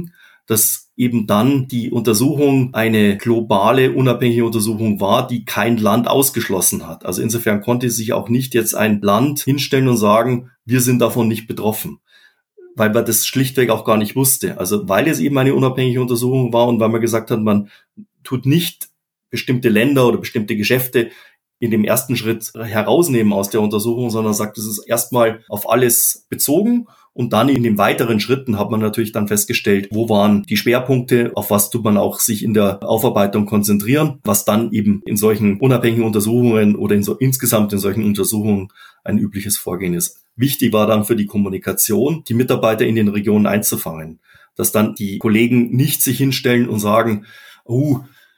dass eben dann die Untersuchung eine globale, unabhängige Untersuchung war, die kein Land ausgeschlossen hat. Also insofern konnte sich auch nicht jetzt ein Land hinstellen und sagen, wir sind davon nicht betroffen, weil man das schlichtweg auch gar nicht wusste. Also weil es eben eine unabhängige Untersuchung war und weil man gesagt hat, man tut nicht bestimmte Länder oder bestimmte Geschäfte in dem ersten Schritt herausnehmen aus der Untersuchung, sondern sagt, es ist erstmal auf alles bezogen. Und dann in den weiteren Schritten hat man natürlich dann festgestellt, wo waren die Schwerpunkte, auf was tut man auch sich in der Aufarbeitung konzentrieren, was dann eben in solchen unabhängigen Untersuchungen oder in so, insgesamt in solchen Untersuchungen ein übliches Vorgehen ist. Wichtig war dann für die Kommunikation, die Mitarbeiter in den Regionen einzufangen, dass dann die Kollegen nicht sich hinstellen und sagen, oh,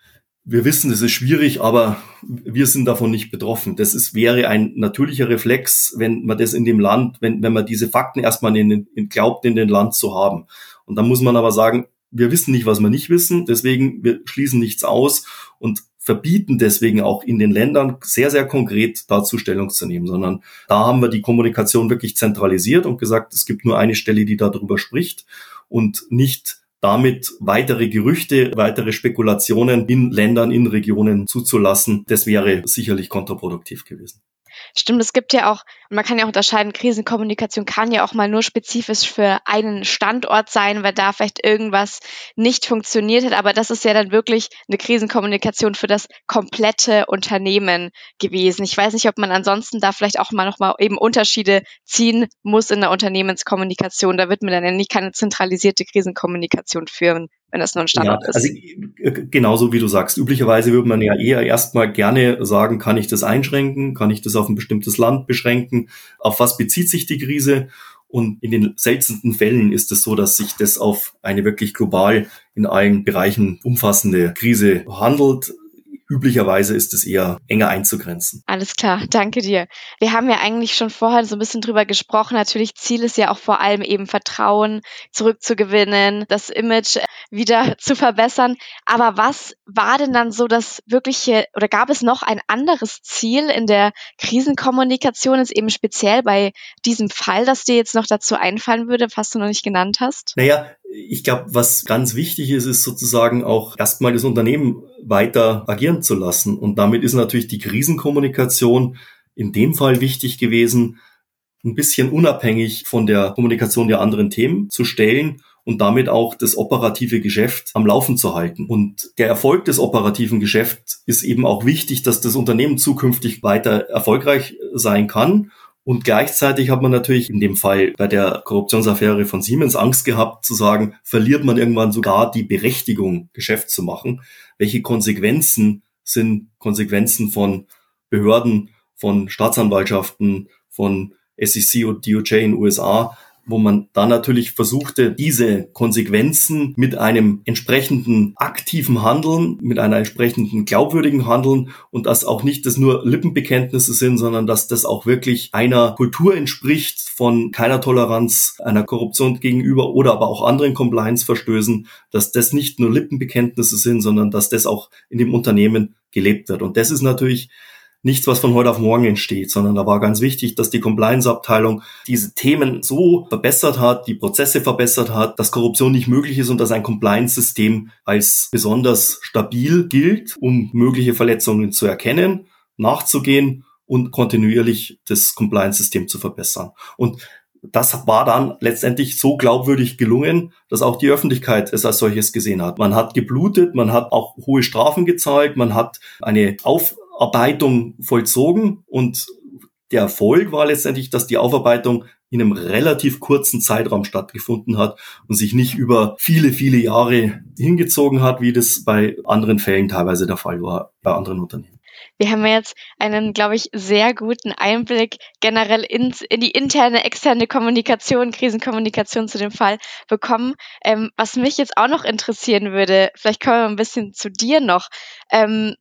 wir wissen, es ist schwierig, aber wir sind davon nicht betroffen. Das ist, wäre ein natürlicher Reflex, wenn man das in dem Land, wenn, wenn man diese Fakten erstmal in, in, glaubt, in dem Land zu haben. Und dann muss man aber sagen, wir wissen nicht, was wir nicht wissen, deswegen wir schließen nichts aus und verbieten deswegen auch in den Ländern sehr, sehr konkret dazu Stellung zu nehmen, sondern da haben wir die Kommunikation wirklich zentralisiert und gesagt, es gibt nur eine Stelle, die darüber spricht und nicht damit weitere Gerüchte, weitere Spekulationen in Ländern, in Regionen zuzulassen, das wäre sicherlich kontraproduktiv gewesen. Stimmt, es gibt ja auch, und man kann ja auch unterscheiden, Krisenkommunikation kann ja auch mal nur spezifisch für einen Standort sein, weil da vielleicht irgendwas nicht funktioniert hat, aber das ist ja dann wirklich eine Krisenkommunikation für das komplette Unternehmen gewesen. Ich weiß nicht, ob man ansonsten da vielleicht auch mal nochmal eben Unterschiede ziehen muss in der Unternehmenskommunikation. Da wird man dann ja nicht keine zentralisierte Krisenkommunikation führen, wenn das nur ein Standort ja, ist. Also genauso wie du sagst. Üblicherweise würde man ja eher erstmal gerne sagen, kann ich das einschränken? Kann ich das auf ein bestimmtes Land beschränken? Auf was bezieht sich die Krise? Und in den seltensten Fällen ist es so, dass sich das auf eine wirklich global in allen Bereichen umfassende Krise handelt. Üblicherweise ist es eher enger einzugrenzen. Alles klar, danke dir. Wir haben ja eigentlich schon vorher so ein bisschen drüber gesprochen. Natürlich Ziel ist ja auch vor allem eben Vertrauen zurückzugewinnen, das Image wieder zu verbessern. Aber was war denn dann so das wirkliche, oder gab es noch ein anderes Ziel in der Krisenkommunikation, ist eben speziell bei diesem Fall, das dir jetzt noch dazu einfallen würde, was du noch nicht genannt hast? Naja, ich glaube, was ganz wichtig ist, ist sozusagen auch erstmal das Unternehmen weiter agieren zu lassen. Und damit ist natürlich die Krisenkommunikation in dem Fall wichtig gewesen, ein bisschen unabhängig von der Kommunikation der anderen Themen zu stellen und damit auch das operative Geschäft am Laufen zu halten. Und der Erfolg des operativen Geschäfts ist eben auch wichtig, dass das Unternehmen zukünftig weiter erfolgreich sein kann. Und gleichzeitig hat man natürlich in dem Fall bei der Korruptionsaffäre von Siemens Angst gehabt, zu sagen, verliert man irgendwann sogar die Berechtigung, Geschäft zu machen. Welche Konsequenzen sind Konsequenzen von Behörden, von Staatsanwaltschaften, von S E C und D O J in den U S A, wo man dann natürlich versuchte, diese Konsequenzen mit einem entsprechenden aktiven Handeln, mit einer entsprechenden glaubwürdigen Handeln und dass auch nicht das nur Lippenbekenntnisse sind, sondern dass das auch wirklich einer Kultur entspricht von keiner Toleranz, einer Korruption gegenüber oder aber auch anderen Compliance-Verstößen, dass das nicht nur Lippenbekenntnisse sind, sondern dass das auch in dem Unternehmen gelebt wird. Und das ist natürlich nichts, was von heute auf morgen entsteht, sondern da war ganz wichtig, dass die Compliance-Abteilung diese Themen so verbessert hat, die Prozesse verbessert hat, dass Korruption nicht möglich ist und dass ein Compliance-System als besonders stabil gilt, um mögliche Verletzungen zu erkennen, nachzugehen und kontinuierlich das Compliance-System zu verbessern. Und das war dann letztendlich so glaubwürdig gelungen, dass auch die Öffentlichkeit es als solches gesehen hat. Man hat geblutet, man hat auch hohe Strafen gezahlt, man hat eine Aufarbeitung vollzogen und der Erfolg war letztendlich, dass die Aufarbeitung in einem relativ kurzen Zeitraum stattgefunden hat und sich nicht über viele, viele Jahre hingezogen hat, wie das bei anderen Fällen teilweise der Fall war, bei anderen Unternehmen. Wir haben jetzt einen, glaube ich, sehr guten Einblick generell ins, in die interne, externe Kommunikation, Krisenkommunikation zu dem Fall bekommen. Ähm, was mich jetzt auch noch interessieren würde, vielleicht kommen wir ein bisschen zu dir noch. Ähm,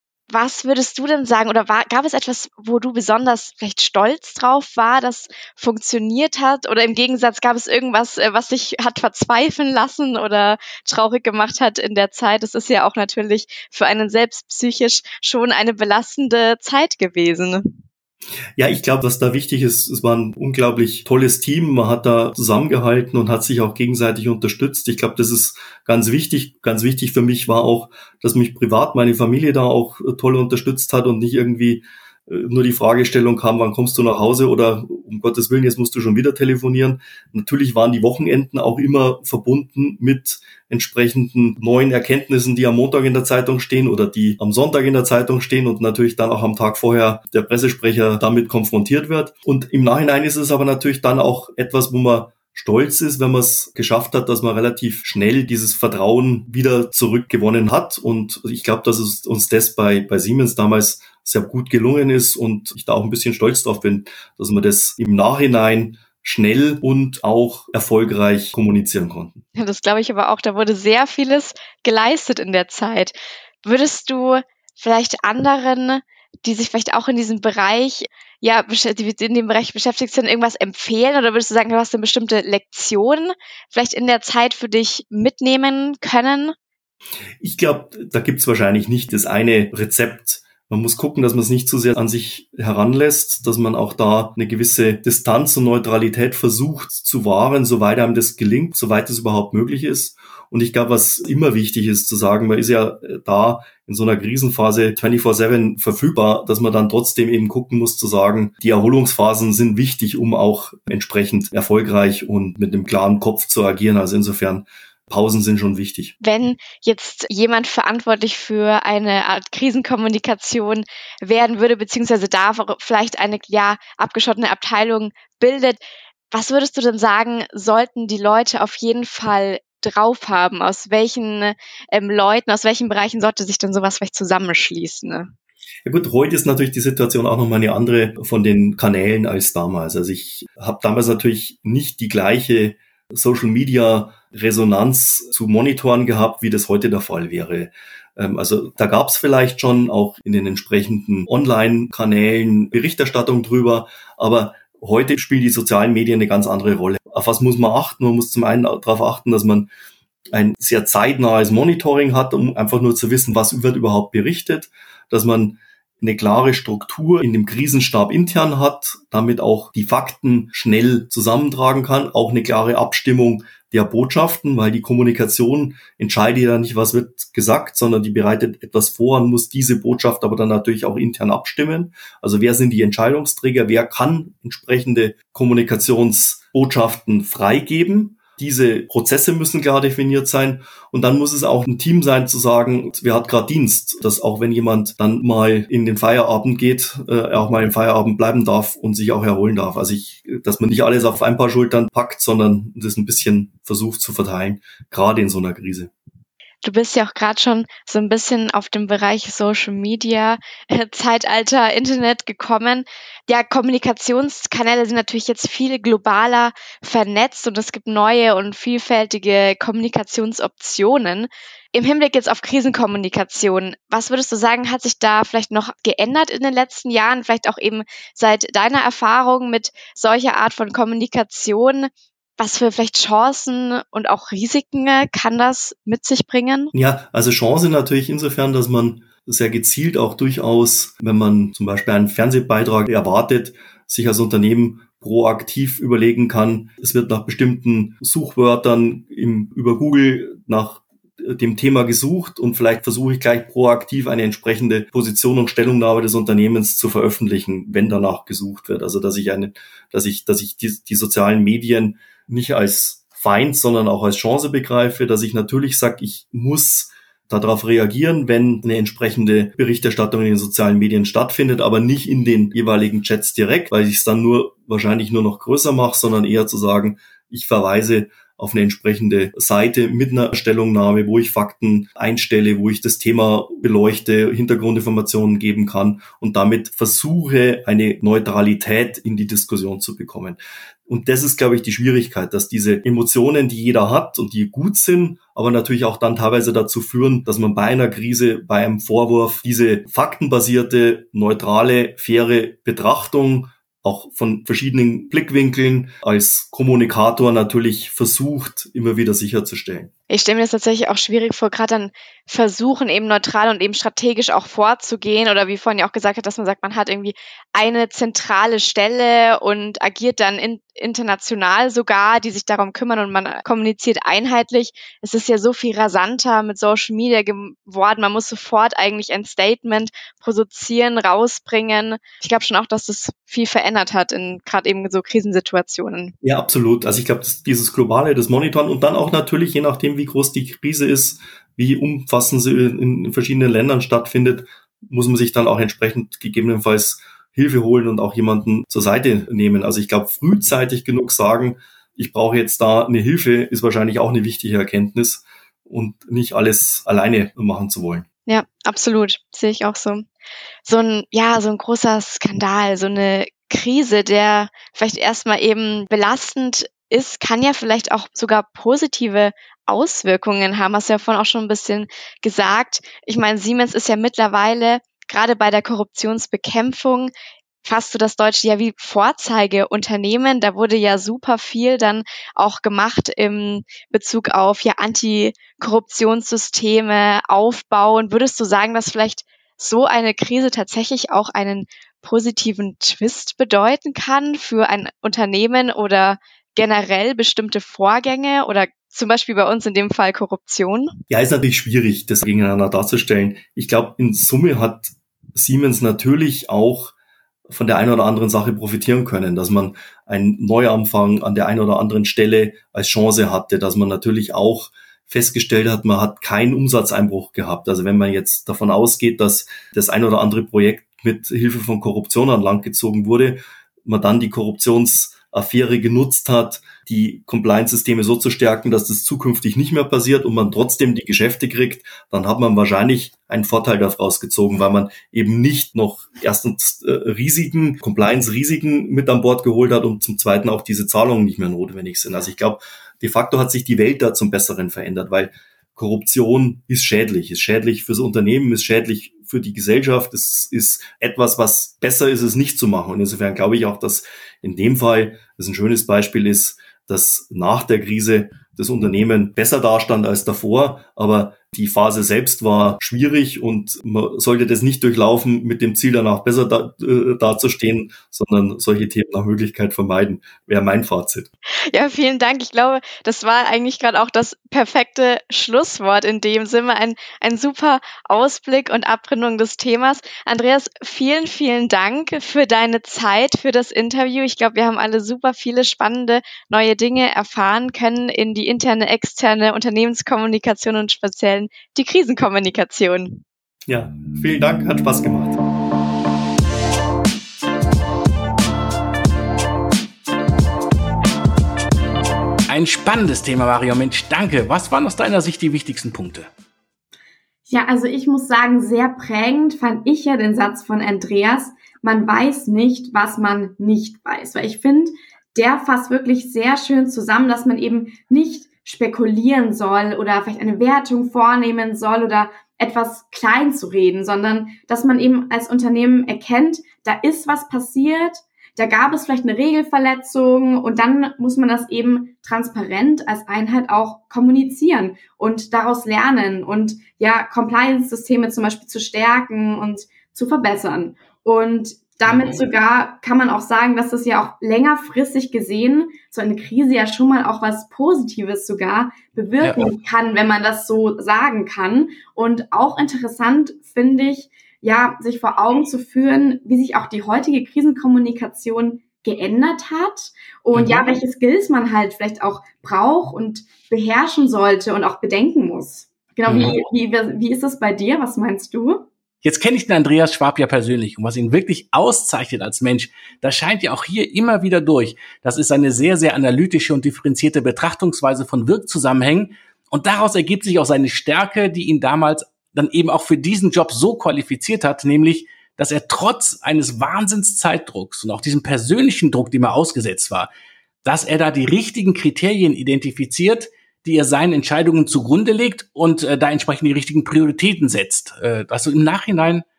Was würdest du denn sagen, oder war, gab es etwas, wo du besonders vielleicht stolz drauf war, das funktioniert hat? Oder im Gegensatz gab es irgendwas, was dich hat verzweifeln lassen oder traurig gemacht hat in der Zeit? Das ist ja auch natürlich für einen selbst psychisch schon eine belastende Zeit gewesen. Ja, ich glaube, was da wichtig ist, es war ein unglaublich tolles Team. Man hat da zusammengehalten und hat sich auch gegenseitig unterstützt. Ich glaube, das ist ganz wichtig. Ganz wichtig für mich war auch, dass mich privat meine Familie da auch toll unterstützt hat und nicht irgendwie nur die Fragestellung kam, wann kommst du nach Hause oder um Gottes Willen, jetzt musst du schon wieder telefonieren. Natürlich waren die Wochenenden auch immer verbunden mit entsprechenden neuen Erkenntnissen, die am Montag in der Zeitung stehen oder die am Sonntag in der Zeitung stehen und natürlich dann auch am Tag vorher der Pressesprecher damit konfrontiert wird. Und im Nachhinein ist es aber natürlich dann auch etwas, wo man stolz ist, wenn man es geschafft hat, dass man relativ schnell dieses Vertrauen wieder zurückgewonnen hat. Und ich glaube, dass es uns das bei, bei Siemens damals sehr gut gelungen ist und ich da auch ein bisschen stolz drauf bin, dass wir das im Nachhinein schnell und auch erfolgreich kommunizieren konnten. Ja, das glaube ich aber auch. Da wurde sehr vieles geleistet in der Zeit. Würdest du vielleicht anderen, die sich vielleicht auch in diesem Bereich, ja, in dem Bereich beschäftigt sind, irgendwas empfehlen? Oder würdest du sagen, du hast eine bestimmte Lektion vielleicht in der Zeit für dich mitnehmen können? Ich glaube, da gibt's wahrscheinlich nicht das eine Rezept. Man muss gucken, dass man es nicht zu sehr an sich heranlässt, dass man auch da eine gewisse Distanz und Neutralität versucht zu wahren, soweit einem das gelingt, soweit es überhaupt möglich ist. Und ich glaube, was immer wichtig ist zu sagen, man ist ja da in so einer Krisenphase vierundzwanzig sieben verfügbar, dass man dann trotzdem eben gucken muss zu sagen, die Erholungsphasen sind wichtig, um auch entsprechend erfolgreich und mit einem klaren Kopf zu agieren. Also insofern Pausen sind schon wichtig. Wenn jetzt jemand verantwortlich für eine Art Krisenkommunikation werden würde, beziehungsweise da vielleicht eine ja abgeschottete Abteilung bildet, was würdest du denn sagen, sollten die Leute auf jeden Fall drauf haben? Aus welchen ähm, Leuten, aus welchen Bereichen sollte sich denn sowas vielleicht zusammenschließen? Ne? Ja gut, heute ist natürlich die Situation auch nochmal eine andere von den Kanälen als damals. Also ich habe damals natürlich nicht die gleiche Social Media Resonanz zu monitoren gehabt, wie das heute der Fall wäre. Also da gab es vielleicht schon auch in den entsprechenden Online-Kanälen Berichterstattung drüber, aber heute spielen die sozialen Medien eine ganz andere Rolle. Auf was muss man achten? Man muss zum einen darauf achten, dass man ein sehr zeitnahes Monitoring hat, um einfach nur zu wissen, was wird überhaupt berichtet, dass man eine klare Struktur in dem Krisenstab intern hat, damit auch die Fakten schnell zusammentragen kann, auch eine klare Abstimmung der Botschaften, weil die Kommunikation entscheidet ja nicht, was wird gesagt, sondern die bereitet etwas vor und muss diese Botschaft aber dann natürlich auch intern abstimmen. Also wer sind die Entscheidungsträger, wer kann entsprechende Kommunikationsbotschaften freigeben? Diese Prozesse müssen klar definiert sein und dann muss es auch ein Team sein zu sagen, wer hat gerade Dienst, dass auch wenn jemand dann mal in den Feierabend geht, äh, er auch mal im Feierabend bleiben darf und sich auch erholen darf. Also ich, dass man nicht alles auf ein paar Schultern packt, sondern das ein bisschen versucht zu verteilen, gerade in so einer Krise. Du bist ja auch gerade schon so ein bisschen auf dem Bereich Social Media, äh, Zeitalter, Internet gekommen. Ja, Kommunikationskanäle sind natürlich jetzt viel globaler vernetzt und es gibt neue und vielfältige Kommunikationsoptionen. Im Hinblick jetzt auf Krisenkommunikation, was würdest du sagen, hat sich da vielleicht noch geändert in den letzten Jahren, vielleicht auch eben seit deiner Erfahrung mit solcher Art von Kommunikation? Was für vielleicht Chancen und auch Risiken kann das mit sich bringen? Ja, also Chance natürlich insofern, dass man sehr gezielt auch durchaus, wenn man zum Beispiel einen Fernsehbeitrag erwartet, sich als Unternehmen proaktiv überlegen kann. Es wird nach bestimmten Suchwörtern im, über Google nach dem Thema gesucht und vielleicht versuche ich gleich proaktiv eine entsprechende Position und Stellungnahme des Unternehmens zu veröffentlichen, wenn danach gesucht wird. Also dass ich eine, dass ich, dass ich die, die sozialen Medien nicht als Feind, sondern auch als Chance begreife, dass ich natürlich sage, ich muss darauf reagieren, wenn eine entsprechende Berichterstattung in den sozialen Medien stattfindet, aber nicht in den jeweiligen Chats direkt, weil ich es dann nur wahrscheinlich nur noch größer mache, sondern eher zu sagen, ich verweise auf eine entsprechende Seite mit einer Stellungnahme, wo ich Fakten einstelle, wo ich das Thema beleuchte, Hintergrundinformationen geben kann und damit versuche, eine Neutralität in die Diskussion zu bekommen. Und das ist, glaube ich, die Schwierigkeit, dass diese Emotionen, die jeder hat und die gut sind, aber natürlich auch dann teilweise dazu führen, dass man bei einer Krise, bei einem Vorwurf diese faktenbasierte, neutrale, faire Betrachtung auch von verschiedenen Blickwinkeln als Kommunikator natürlich versucht, immer wieder sicherzustellen. Ich stelle mir das tatsächlich auch schwierig vor, gerade dann versuchen, eben neutral und eben strategisch auch vorzugehen oder wie vorhin ja auch gesagt hat, dass man sagt, man hat irgendwie eine zentrale Stelle und agiert dann in, international sogar, die sich darum kümmern und man kommuniziert einheitlich. Es ist ja so viel rasanter mit Social Media geworden. Man muss sofort eigentlich ein Statement produzieren, rausbringen. Ich glaube schon auch, dass das viel verändert hat in gerade eben so Krisensituationen. Ja, absolut. Also ich glaube, dieses Globale, das Monitoren und dann auch natürlich, je nachdem, wie groß die Krise ist, wie umfassend sie in verschiedenen Ländern stattfindet, muss man sich dann auch entsprechend gegebenenfalls Hilfe holen und auch jemanden zur Seite nehmen. Also ich glaube, frühzeitig genug sagen, ich brauche jetzt da eine Hilfe, ist wahrscheinlich auch eine wichtige Erkenntnis und nicht alles alleine machen zu wollen. Ja, absolut. Sehe ich auch so. So ein, ja, so ein großer Skandal, so eine Krise, der vielleicht erstmal eben belastend ist, kann ja vielleicht auch sogar positive Auswirkungen haben. Hast du ja vorhin auch schon ein bisschen gesagt. Ich meine, Siemens ist ja mittlerweile gerade bei der Korruptionsbekämpfung fast so das Deutsche ja wie Vorzeigeunternehmen. Da wurde ja super viel dann auch gemacht im Bezug auf ja Antikorruptionssysteme aufbauen. Würdest du sagen, dass vielleicht so eine Krise tatsächlich auch einen positiven Twist bedeuten kann für ein Unternehmen oder generell bestimmte Vorgänge oder zum Beispiel bei uns in dem Fall Korruption? Ja, ist natürlich schwierig, das gegeneinander darzustellen. Ich glaube, in Summe hat Siemens natürlich auch von der einen oder anderen Sache profitieren können, dass man einen Neuanfang an der einen oder anderen Stelle als Chance hatte, dass man natürlich auch festgestellt hat, man hat keinen Umsatzeinbruch gehabt. Also wenn man jetzt davon ausgeht, dass das ein oder andere Projekt mit Hilfe von Korruption an Land gezogen wurde, man dann die Korruptionsaffäre genutzt hat, die Compliance-Systeme so zu stärken, dass das zukünftig nicht mehr passiert und man trotzdem die Geschäfte kriegt, dann hat man wahrscheinlich einen Vorteil daraus gezogen, weil man eben nicht noch erstens äh, Risiken, Compliance-Risiken mit an Bord geholt hat und zum Zweiten auch diese Zahlungen nicht mehr notwendig sind. Also ich glaube, de facto hat sich die Welt da zum Besseren verändert, weil Korruption ist schädlich, ist schädlich fürs Unternehmen, ist schädlich für die Gesellschaft. Es ist etwas, was besser ist, es nicht zu machen. Und insofern glaube ich auch, dass in dem Fall das ein schönes Beispiel ist, dass nach der Krise das Unternehmen besser dastand als davor, aber die Phase selbst war schwierig und man sollte das nicht durchlaufen mit dem Ziel, danach besser da, äh, dazustehen, sondern solche Themen nach Möglichkeit vermeiden, wäre mein Fazit. Ja, vielen Dank. Ich glaube, das war eigentlich gerade auch das perfekte Schlusswort in dem Sinne. Ein, ein super Ausblick und Abrundung des Themas. Andreas, vielen, vielen Dank für deine Zeit, für das Interview. Ich glaube, wir haben alle super viele spannende neue Dinge erfahren können in die interne, externe Unternehmenskommunikation und speziell die Krisenkommunikation. Ja, vielen Dank, hat Spaß gemacht. Ein spannendes Thema, Mario. Mensch, danke. Was waren aus deiner Sicht die wichtigsten Punkte? Ja, also ich muss sagen, sehr prägend fand ich ja den Satz von Andreas, man weiß nicht, was man nicht weiß. Weil ich finde, der fasst wirklich sehr schön zusammen, dass man eben nicht spekulieren soll oder vielleicht eine Wertung vornehmen soll oder etwas klein zu reden, sondern dass man eben als Unternehmen erkennt, da ist was passiert, da gab es vielleicht eine Regelverletzung und dann muss man das eben transparent als Einheit auch kommunizieren und daraus lernen und ja, Compliance-Systeme zum Beispiel zu stärken und zu verbessern. Und damit sogar kann man auch sagen, dass das ja auch längerfristig gesehen so eine Krise ja schon mal auch was Positives sogar bewirken ja. kann, wenn man das so sagen kann. Und auch interessant finde ich, ja, sich vor Augen zu führen, wie sich auch die heutige Krisenkommunikation geändert hat und mhm. ja, welche Skills man halt vielleicht auch braucht und beherrschen sollte und auch bedenken muss. Genau, mhm. wie, wie, wie ist das bei dir? Was meinst du? Jetzt kenne ich den Andreas Schwab ja persönlich und was ihn wirklich auszeichnet als Mensch, das scheint ja auch hier immer wieder durch. Das ist eine sehr, sehr analytische und differenzierte Betrachtungsweise von Wirkzusammenhängen und daraus ergibt sich auch seine Stärke, die ihn damals dann eben auch für diesen Job so qualifiziert hat, nämlich, dass er trotz eines Wahnsinnszeitdrucks und auch diesem persönlichen Druck, dem er ausgesetzt war, dass er da die richtigen Kriterien identifiziert, die er seinen Entscheidungen zugrunde legt und äh, da entsprechend die richtigen Prioritäten setzt. Äh, also im Nachhinein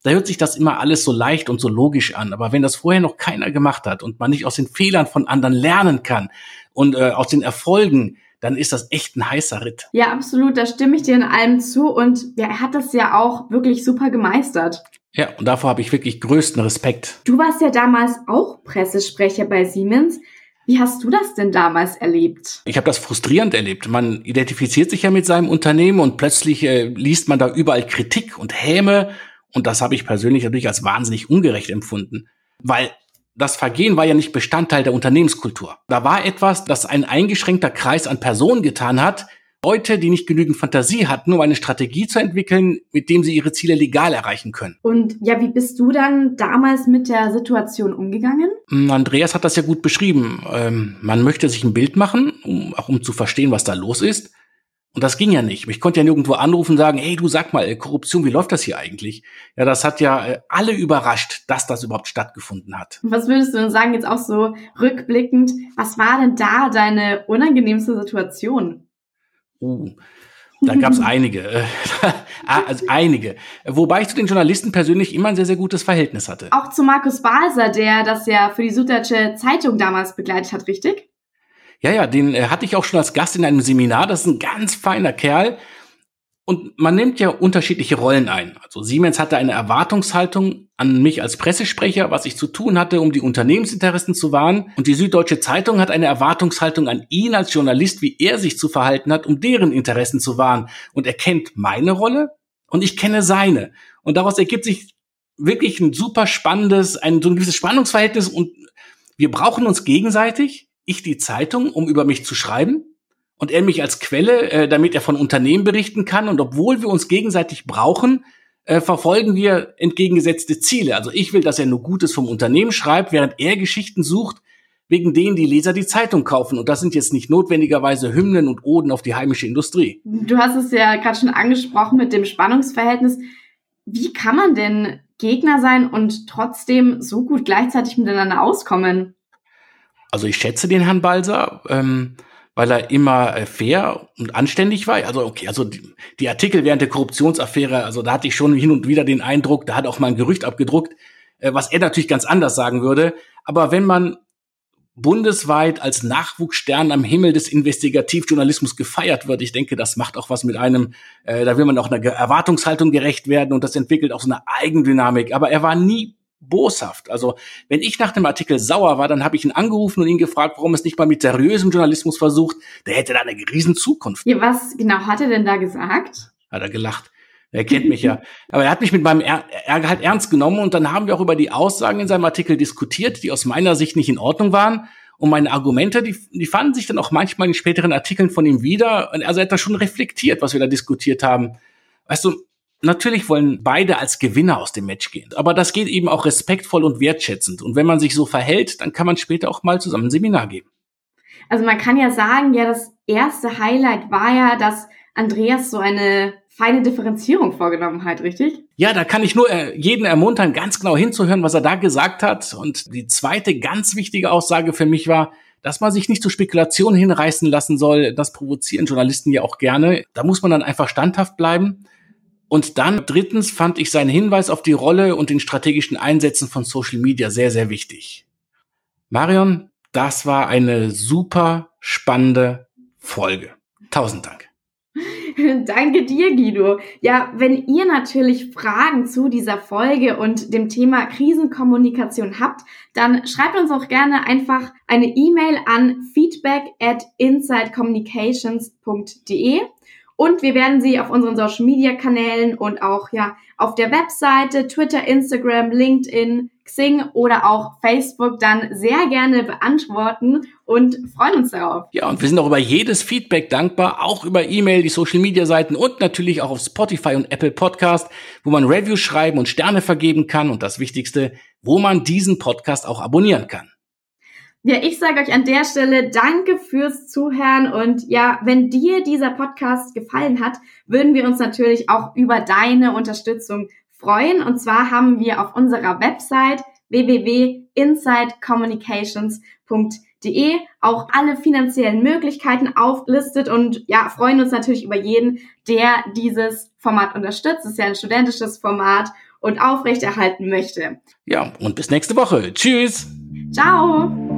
da hört sich das immer alles so leicht und so logisch an. Aber wenn das vorher noch keiner gemacht hat und man nicht aus den Fehlern von anderen lernen kann und äh, aus den Erfolgen, dann ist das echt ein heißer Ritt. Ja, absolut, da stimme ich dir in allem zu. Und ja, er hat das ja auch wirklich super gemeistert. Ja, und davor habe ich wirklich größten Respekt. Du warst ja damals auch Pressesprecher bei Siemens. Wie hast du das denn damals erlebt? Ich habe das frustrierend erlebt. Man identifiziert sich ja mit seinem Unternehmen und plötzlich äh, liest man da überall Kritik und Häme. Und das habe ich persönlich natürlich als wahnsinnig ungerecht empfunden. Weil das Vergehen war ja nicht Bestandteil der Unternehmenskultur. Da war etwas, das ein eingeschränkter Kreis an Personen getan hat, Leute, die nicht genügend Fantasie hatten, um eine Strategie zu entwickeln, mit dem sie ihre Ziele legal erreichen können. Und ja, wie bist du dann damals mit der Situation umgegangen? Andreas hat das ja gut beschrieben. Ähm, man möchte sich ein Bild machen, um, auch um zu verstehen, was da los ist. Und das ging ja nicht. Ich konnte ja nirgendwo anrufen und sagen, hey, du sag mal, Korruption, wie läuft das hier eigentlich? Ja, das hat ja äh, alle überrascht, dass das überhaupt stattgefunden hat. Was würdest du denn sagen, jetzt auch so rückblickend, was war denn da deine unangenehmste Situation? Uh, da gab's einige, äh, also einige. Wobei ich zu den Journalisten persönlich immer ein sehr, sehr gutes Verhältnis hatte. Auch zu Markus Balser, der das ja für die Süddeutsche Zeitung damals begleitet hat, richtig? Ja, ja, den äh, hatte ich auch schon als Gast in einem Seminar. Das ist ein ganz feiner Kerl. Und man nimmt ja unterschiedliche Rollen ein. Also Siemens hatte eine Erwartungshaltung an mich als Pressesprecher, was ich zu tun hatte, um die Unternehmensinteressen zu wahren. Und die Süddeutsche Zeitung hat eine Erwartungshaltung an ihn als Journalist, wie er sich zu verhalten hat, um deren Interessen zu wahren. Und er kennt meine Rolle und ich kenne seine. Und daraus ergibt sich wirklich ein super spannendes, ein so ein gewisses Spannungsverhältnis. Und wir brauchen uns gegenseitig, ich die Zeitung, um über mich zu schreiben. Und er mich als Quelle, äh, damit er von Unternehmen berichten kann. Und obwohl wir uns gegenseitig brauchen, äh, verfolgen wir entgegengesetzte Ziele. Also ich will, dass er nur Gutes vom Unternehmen schreibt, während er Geschichten sucht, wegen denen die Leser die Zeitung kaufen. Und das sind jetzt nicht notwendigerweise Hymnen und Oden auf die heimische Industrie. Du hast es ja gerade schon angesprochen mit dem Spannungsverhältnis. Wie kann man denn Gegner sein und trotzdem so gut gleichzeitig miteinander auskommen? Also ich schätze den Herrn Balser, ähm, weil er immer äh, fair und anständig war. Also okay, also die, die Artikel während der Korruptionsaffäre, also da hatte ich schon hin und wieder den Eindruck, da hat auch mal ein Gerücht abgedruckt, äh, was er natürlich ganz anders sagen würde. Aber wenn man bundesweit als Nachwuchsstern am Himmel des Investigativjournalismus gefeiert wird, ich denke, das macht auch was mit einem, äh, da will man auch einer Erwartungshaltung gerecht werden und das entwickelt auch so eine Eigendynamik. Aber er war nie boshaft. Also wenn ich nach dem Artikel sauer war, dann habe ich ihn angerufen und ihn gefragt, warum es nicht mal mit seriösem Journalismus versucht. Der hätte da eine riesen Zukunft. Ja, was genau hat er denn da gesagt? Hat er gelacht. Er kennt mich ja. Aber er hat mich mit meinem Ärger halt ernst genommen und dann haben wir auch über die Aussagen in seinem Artikel diskutiert, die aus meiner Sicht nicht in Ordnung waren. Und meine Argumente, die, die fanden sich dann auch manchmal in späteren Artikeln von ihm wieder. Also er hat das schon reflektiert, was wir da diskutiert haben. Weißt du, natürlich wollen beide als Gewinner aus dem Match gehen. Aber das geht eben auch respektvoll und wertschätzend. Und wenn man sich so verhält, dann kann man später auch mal zusammen ein Seminar geben. Also man kann ja sagen, ja, das erste Highlight war ja, dass Andreas so eine feine Differenzierung vorgenommen hat, richtig? Ja, da kann ich nur äh, jeden ermuntern, ganz genau hinzuhören, was er da gesagt hat. Und die zweite ganz wichtige Aussage für mich war, dass man sich nicht zu Spekulationen hinreißen lassen soll. Das provozieren Journalisten ja auch gerne. Da muss man dann einfach standhaft bleiben. Und dann drittens fand ich seinen Hinweis auf die Rolle und den strategischen Einsätzen von Social Media sehr, sehr wichtig. Marion, das war eine super spannende Folge. Tausend Dank. Danke dir, Guido. Ja, wenn ihr natürlich Fragen zu dieser Folge und dem Thema Krisenkommunikation habt, dann schreibt uns auch gerne einfach eine E-Mail an feedback at insidecommunications punkt de. Und wir werden sie auf unseren Social-Media-Kanälen und auch ja auf der Webseite, Twitter, Instagram, LinkedIn, Xing oder auch Facebook dann sehr gerne beantworten und freuen uns darauf. Ja, und wir sind auch über jedes Feedback dankbar, auch über E-Mail, die Social-Media-Seiten und natürlich auch auf Spotify und Apple Podcast, wo man Reviews schreiben und Sterne vergeben kann und das Wichtigste, wo man diesen Podcast auch abonnieren kann. Ja, ich sage euch an der Stelle danke fürs Zuhören und ja, wenn dir dieser Podcast gefallen hat, würden wir uns natürlich auch über deine Unterstützung freuen. Und zwar haben wir auf unserer Website w w w punkt inside communications punkt de auch alle finanziellen Möglichkeiten aufgelistet und ja, freuen uns natürlich über jeden, der dieses Format unterstützt. Es ist ja ein studentisches Format und aufrechterhalten möchte. Ja, und bis nächste Woche. Tschüss. Ciao.